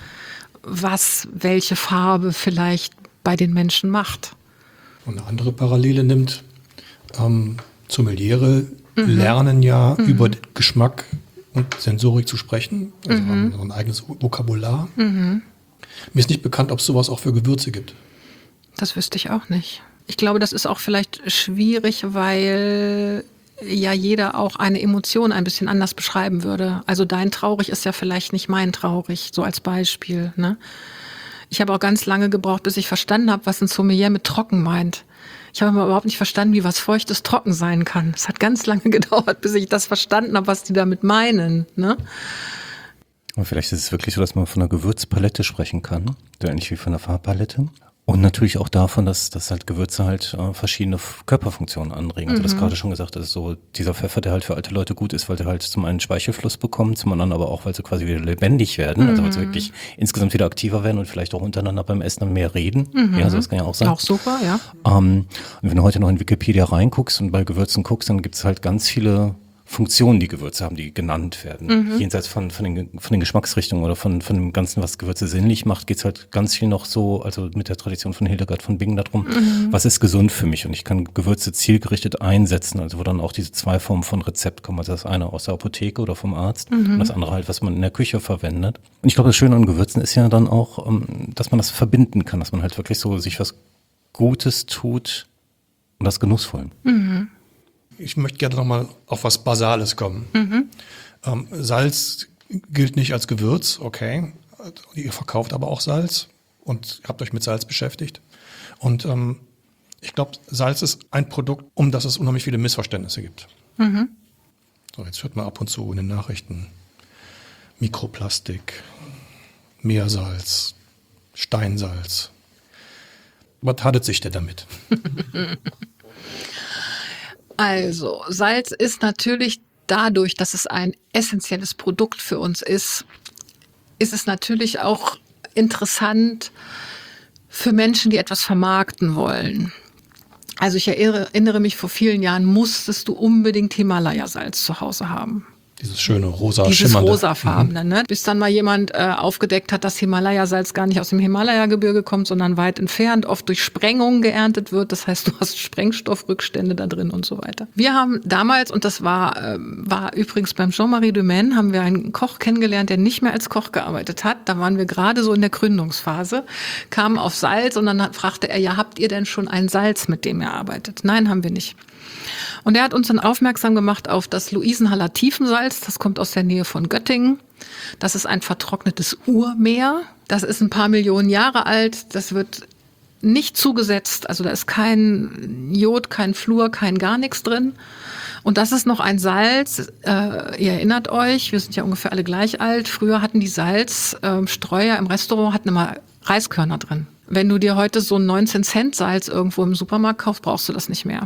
was welche Farbe vielleicht bei den Menschen macht. Und eine andere Parallele nimmt, ähm, Sommeliere mhm. lernen ja mhm. über Geschmack und Sensorik zu sprechen, also mhm. haben so ein eigenes Vokabular. Mhm. Mir ist nicht bekannt, ob es sowas auch für Gewürze gibt. Das wüsste ich auch nicht. Ich glaube, das ist auch vielleicht schwierig, weil ja jeder auch eine Emotion ein bisschen anders beschreiben würde. Also dein traurig ist ja vielleicht nicht mein traurig, so als Beispiel, ne? Ich habe auch ganz lange gebraucht, bis ich verstanden habe, was ein Sommelier mit trocken meint. Ich habe aber überhaupt nicht verstanden, wie was Feuchtes trocken sein kann. Es hat ganz lange gedauert, bis ich das verstanden habe, was die damit meinen, ne? Aber vielleicht ist es wirklich so, dass man von einer Gewürzpalette sprechen kann, so ähnlich wie von einer Farbpalette. Und natürlich auch davon, dass, dass halt Gewürze halt äh, verschiedene F- Körperfunktionen anregen. Also mhm. das gerade schon gesagt, das ist so dieser Pfeffer, der halt für alte Leute gut ist, weil der halt zum einen Speichelfluss bekommt, zum anderen aber auch, weil sie quasi wieder lebendig werden, mhm. also weil sie wirklich insgesamt wieder aktiver werden und vielleicht auch untereinander beim Essen dann mehr reden. Mhm. Ja, so das kann ja auch sein. Auch super, ja. Ähm, und wenn du heute noch in Wikipedia reinguckst und bei Gewürzen guckst, dann gibt es halt ganz viele Funktionen, die Gewürze haben, die genannt werden. Mhm. Jenseits von, von, den, von den Geschmacksrichtungen oder von, von dem Ganzen, was Gewürze sinnlich macht, geht's halt ganz viel noch so, also mit der Tradition von Hildegard von Bingen darum, mhm. was ist gesund für mich? Und ich kann Gewürze zielgerichtet einsetzen, also wo dann auch diese zwei Formen von Rezept kommen. Also das eine aus der Apotheke oder vom Arzt mhm. und das andere halt, was man in der Küche verwendet. Und ich glaube, das Schöne an Gewürzen ist ja dann auch, dass man das verbinden kann, dass man halt wirklich so sich was Gutes tut und das genussvoll. Mhm. Ich möchte gerne nochmal auf was Basales kommen. Mhm. Ähm, Salz gilt nicht als Gewürz, okay. Ihr verkauft aber auch Salz und habt euch mit Salz beschäftigt. Und ähm, ich glaube, Salz ist ein Produkt, um das es unheimlich viele Missverständnisse gibt. Mhm. So, jetzt hört man ab und zu in den Nachrichten Mikroplastik, Meersalz, Steinsalz. Was hat es sich denn damit? Also, Salz ist natürlich dadurch, dass es ein essentielles Produkt für uns ist, ist es natürlich auch interessant für Menschen, die etwas vermarkten wollen. Also ich erinnere mich, vor vielen Jahren musstest du unbedingt Himalaya-Salz zu Hause haben. Dieses schöne rosa Dieses schimmernde. rosafarbene, mhm. ne? Bis dann mal jemand äh, aufgedeckt hat, dass Himalaya-Salz gar nicht aus dem Himalaya-Gebirge kommt, sondern weit entfernt, oft durch Sprengungen geerntet wird. Das heißt, du hast Sprengstoffrückstände da drin und so weiter. Wir haben damals, und das war, äh, war übrigens beim Jean-Marie Dumaine, haben wir einen Koch kennengelernt, der nicht mehr als Koch gearbeitet hat. Da waren wir gerade so in der Gründungsphase, kamen auf Salz und dann fragte er, ja, habt ihr denn schon ein Salz, mit dem ihr arbeitet? Nein, haben wir nicht. Und er hat uns dann aufmerksam gemacht auf das Luisenhaller Tiefensalz. Das kommt aus der Nähe von Göttingen. Das ist ein vertrocknetes Urmeer. Das ist ein paar Millionen Jahre alt. Das wird nicht zugesetzt. Also da ist kein Jod, kein Fluor, kein gar nichts drin. Und das ist noch ein Salz. Äh, ihr erinnert euch, wir sind ja ungefähr alle gleich alt. Früher hatten die Salzstreuer äh, im Restaurant hatten immer Reiskörner drin. Wenn du dir heute so ein neunzehn Cent Salz irgendwo im Supermarkt kaufst, brauchst du das nicht mehr.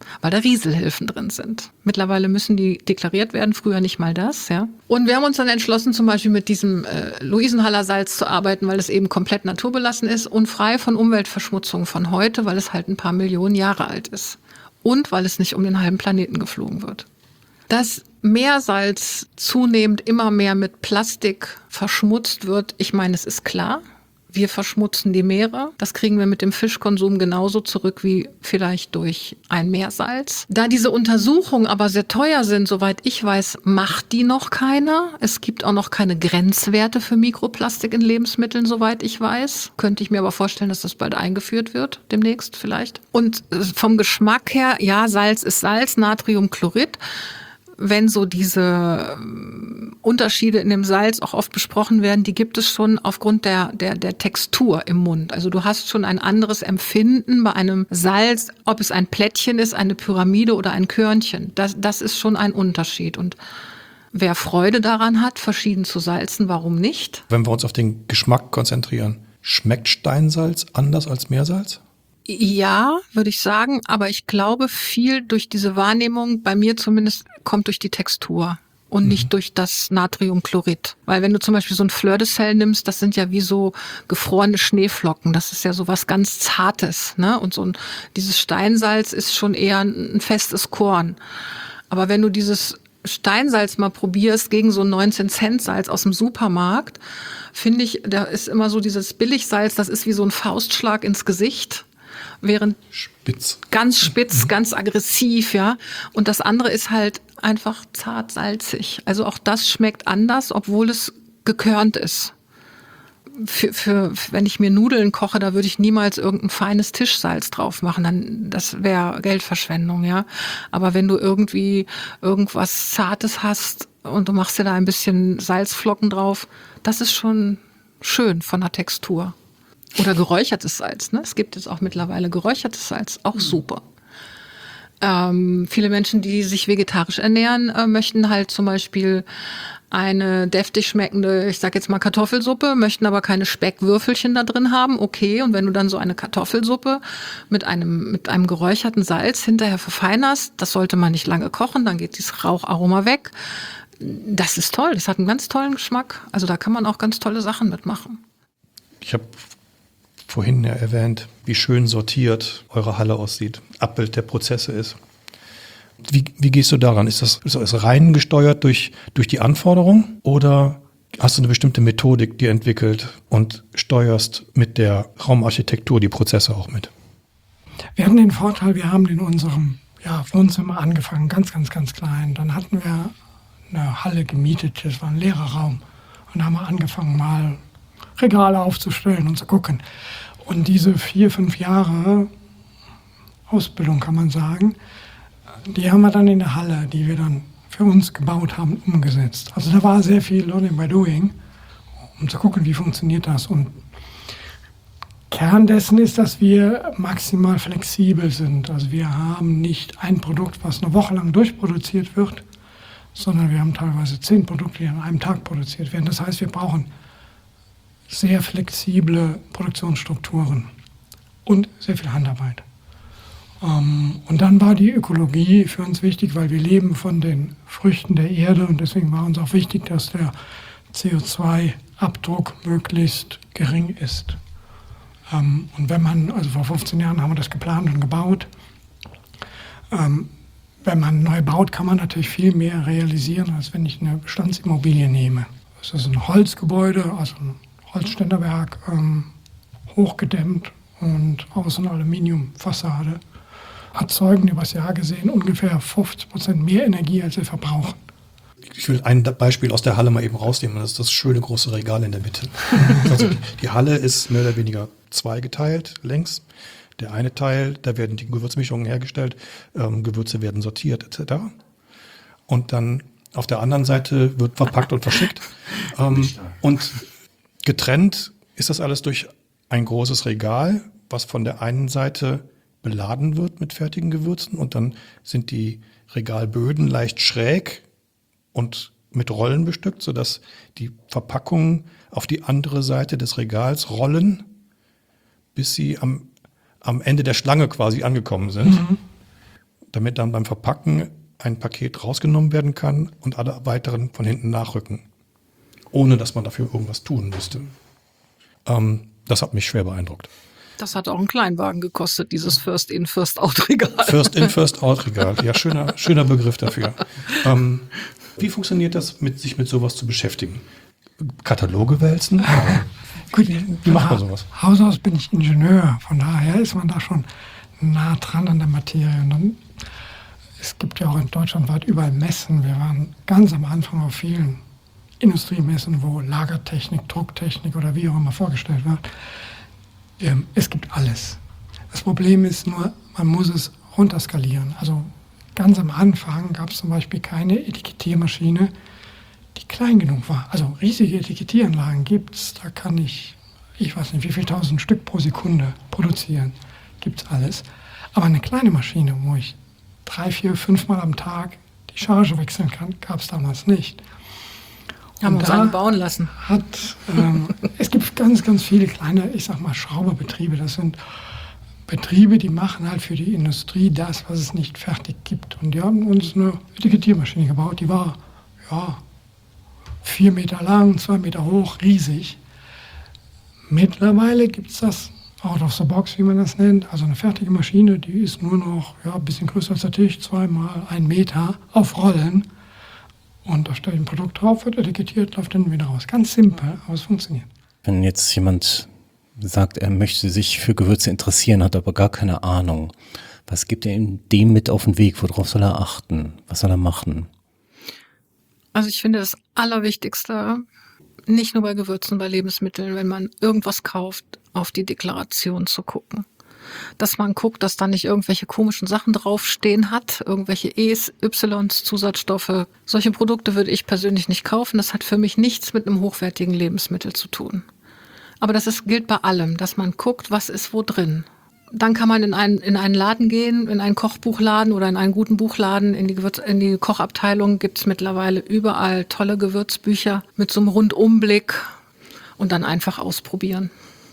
weil da Rieselhilfen drin sind. Mittlerweile müssen die deklariert werden, früher nicht mal das. Ja. Und wir haben uns dann entschlossen, zum Beispiel mit diesem äh, Luisenhaller Salz zu arbeiten, weil es eben komplett naturbelassen ist und frei von Umweltverschmutzung von heute, weil es halt ein paar Millionen Jahre alt ist. Und weil es nicht um den halben Planeten geflogen wird. Dass Meersalz zunehmend immer mehr mit Plastik verschmutzt wird, ich meine, es ist klar. Wir verschmutzen die Meere. Das kriegen wir mit dem Fischkonsum genauso zurück wie vielleicht durch ein Meersalz. Da diese Untersuchungen aber sehr teuer sind, soweit ich weiß, macht die noch keiner. Es gibt auch noch keine Grenzwerte für Mikroplastik in Lebensmitteln, soweit ich weiß. Könnte ich mir aber vorstellen, dass das bald eingeführt wird, demnächst vielleicht. Und vom Geschmack her, ja, Salz ist Salz, Natriumchlorid. Wenn so diese Unterschiede in dem Salz auch oft besprochen werden, die gibt es schon aufgrund der, der, der Textur im Mund. Also du hast schon ein anderes Empfinden bei einem Salz, ob es ein Plättchen ist, eine Pyramide oder ein Körnchen. Das, das ist schon ein Unterschied. Und wer Freude daran hat, verschieden zu salzen, warum nicht? Wenn wir uns auf den Geschmack konzentrieren, schmeckt Steinsalz anders als Meersalz? Ja, würde ich sagen, aber ich glaube, viel durch diese Wahrnehmung, bei mir zumindest, kommt durch die Textur und mhm. nicht durch das Natriumchlorid. Weil wenn du zum Beispiel so ein Fleur de Sel nimmst, das sind ja wie so gefrorene Schneeflocken, das ist ja so was ganz Zartes, ne? Und so ein, dieses Steinsalz ist schon eher ein, ein festes Korn. Aber wenn du dieses Steinsalz mal probierst gegen so ein neunzehn Cent Salz aus dem Supermarkt, finde ich, da ist immer so dieses Billigsalz, das ist wie so ein Faustschlag ins Gesicht. Während spitz. Ganz spitz, mhm. ganz aggressiv, ja. Und das andere ist halt einfach zart salzig. Also auch das schmeckt anders, obwohl es gekörnt ist. Für, für, wenn ich mir Nudeln koche, da würde ich niemals irgendein feines Tischsalz drauf machen. Dann, das wäre Geldverschwendung, ja. Aber wenn du irgendwie irgendwas Zartes hast und du machst dir da ein bisschen Salzflocken drauf, das ist schon schön von der Textur. Oder geräuchertes Salz, ne? Es gibt jetzt auch mittlerweile geräuchertes Salz, auch super. Ähm, viele Menschen, die sich vegetarisch ernähren, äh, möchten halt zum Beispiel eine deftig schmeckende, ich sag jetzt mal Kartoffelsuppe, möchten aber keine Speckwürfelchen da drin haben. Okay, und wenn du dann so eine Kartoffelsuppe mit einem, mit einem geräucherten Salz hinterher verfeinerst, das sollte man nicht lange kochen, dann geht dieses Raucharoma weg. Das ist toll, das hat einen ganz tollen Geschmack. Also da kann man auch ganz tolle Sachen mitmachen. Ich habe vorhin ja erwähnt, wie schön sortiert eure Halle aussieht, Abbild der Prozesse ist. Wie, wie gehst du daran? Ist das, ist das rein gesteuert durch, durch die Anforderungen oder hast du eine bestimmte Methodik dir entwickelt und steuerst mit der Raumarchitektur die Prozesse auch mit? Wir hatten den Vorteil, wir haben in unserem ja, Wohnzimmer angefangen, ganz, ganz, ganz klein. Dann hatten wir eine Halle gemietet, das war ein leerer Raum. Und da haben wir angefangen, mal Regale aufzustellen und zu gucken. Und diese vier, fünf Jahre Ausbildung, kann man sagen, die haben wir dann in der Halle, die wir dann für uns gebaut haben, umgesetzt. Also da war sehr viel Learning by Doing, um zu gucken, wie funktioniert das. Und Kern dessen ist, dass wir maximal flexibel sind. Also wir haben nicht ein Produkt, was eine Woche lang durchproduziert wird, sondern wir haben teilweise zehn Produkte, die an einem Tag produziert werden. Das heißt, wir brauchen sehr flexible Produktionsstrukturen und sehr viel Handarbeit. Ähm, und dann war die Ökologie für uns wichtig, weil wir leben von den Früchten der Erde und deswegen war uns auch wichtig, dass der C O zwei Abdruck möglichst gering ist. Ähm, und wenn man, also vor fünfzehn Jahren haben wir das geplant und gebaut, ähm, wenn man neu baut, kann man natürlich viel mehr realisieren, als wenn ich eine Bestandsimmobilie nehme. Das ist ein Holzgebäude, also ein Holzständerwerk, ähm, hochgedämmt und außen Aluminiumfassade. Erzeugen übers Jahr gesehen ungefähr fünfzig Prozent mehr Energie, als wir verbrauchen. Ich will ein Beispiel aus der Halle mal eben rausnehmen. Das ist das schöne große Regal in der Mitte. Also die, die Halle ist mehr oder weniger zweigeteilt längs. Der eine Teil, da werden die Gewürzmischungen hergestellt, ähm, Gewürze werden sortiert et cetera. Und dann auf der anderen Seite wird verpackt und verschickt. Ähm, und getrennt ist das alles durch ein großes Regal, was von der einen Seite beladen wird mit fertigen Gewürzen und dann sind die Regalböden leicht schräg und mit Rollen bestückt, sodass die Verpackungen auf die andere Seite des Regals rollen, bis sie am, am Ende der Schlange quasi angekommen sind. Mhm. damit dann beim Verpacken ein Paket rausgenommen werden kann und alle weiteren von hinten nachrücken, ohne dass man dafür irgendwas tun müsste. Ähm, das hat mich schwer beeindruckt. Das hat auch einen Kleinwagen gekostet, dieses First-in, First-out-Regal. First-in, First-out-Regal, ja, schöner, schöner Begriff dafür. Ähm, wie funktioniert das, mit, sich mit sowas zu beschäftigen? Kataloge wälzen? Gut, wie macht man sowas? Haus aus bin ich Ingenieur, von daher ist man da schon nah dran an der Materie. Und dann, es gibt ja auch in Deutschland weit überall Messen. Wir waren ganz am Anfang auf vielen Industriemessen, wo Lagertechnik, Drucktechnik oder wie auch immer vorgestellt wird. Ähm, es gibt alles. Das Problem ist nur, man muss es runterskalieren. Also ganz am Anfang gab es zum Beispiel keine Etikettiermaschine, die klein genug war. Also riesige Etikettieranlagen gibt es, da kann ich, ich weiß nicht, wie viel tausend Stück pro Sekunde produzieren. Gibt es alles. Aber eine kleine Maschine, wo ich drei, vier, fünf Mal am Tag die Charge wechseln kann, gab es damals nicht. Haben wir uns einen bauen lassen. Hat, ähm, es gibt ganz, ganz viele kleine, ich sag mal, Schrauberbetriebe. Das sind Betriebe, die machen halt für die Industrie das, was es nicht fertig gibt. Und die haben uns eine Etikettiermaschine gebaut, die war, ja, vier Meter lang, zwei Meter hoch, riesig. Mittlerweile gibt es das out of the box, wie man das nennt. Also eine fertige Maschine, die ist nur noch ja, ein bisschen größer als der Tisch, zweimal ein Meter auf Rollen. Und da stellt ein Produkt drauf, wird etikettiert, läuft dann wieder raus. Ganz simpel, aber es funktioniert. Wenn jetzt jemand sagt, er möchte sich für Gewürze interessieren, hat aber gar keine Ahnung, was gibt er ihm dem mit auf den Weg? Worauf soll er achten? Was soll er machen? Also ich finde das Allerwichtigste, nicht nur bei Gewürzen, bei Lebensmitteln, wenn man irgendwas kauft, auf die Deklaration zu gucken. Dass man guckt, dass da nicht irgendwelche komischen Sachen draufstehen hat, irgendwelche E's, Y's, Zusatzstoffe. Solche Produkte würde ich persönlich nicht kaufen. Das hat für mich nichts mit einem hochwertigen Lebensmittel zu tun. Aber das ist, gilt bei allem, dass man guckt, was ist wo drin. Dann kann man in einen, in einen Laden gehen, in einen Kochbuchladen oder in einen guten Buchladen, in die, Gewürz-, in die Kochabteilung gibt es mittlerweile überall tolle Gewürzbücher mit so einem Rundumblick und dann einfach ausprobieren.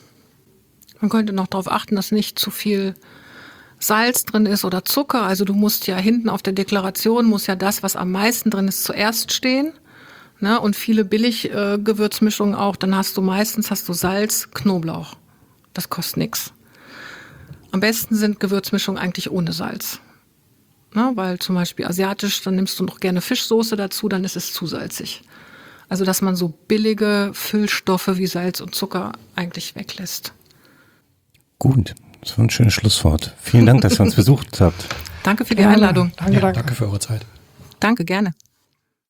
Man könnte noch darauf achten, dass nicht zu viel Salz drin ist oder Zucker. Also du musst ja hinten auf der Deklaration, muss ja das, was am meisten drin ist, zuerst stehen. Ne? Und viele Billig-Gewürzmischungen auch, dann hast du meistens hast du Salz, Knoblauch. Das kostet nichts. Am besten sind Gewürzmischungen eigentlich ohne Salz. Ne? Weil zum Beispiel asiatisch, dann nimmst du noch gerne Fischsoße dazu, dann ist es zu salzig. Also dass man so billige Füllstoffe wie Salz und Zucker eigentlich weglässt. Gut, das war ein schönes Schlusswort. Vielen Dank, dass ihr uns besucht habt. Danke für die Einladung. Danke, Ja, danke. danke für eure Zeit. Danke, gerne.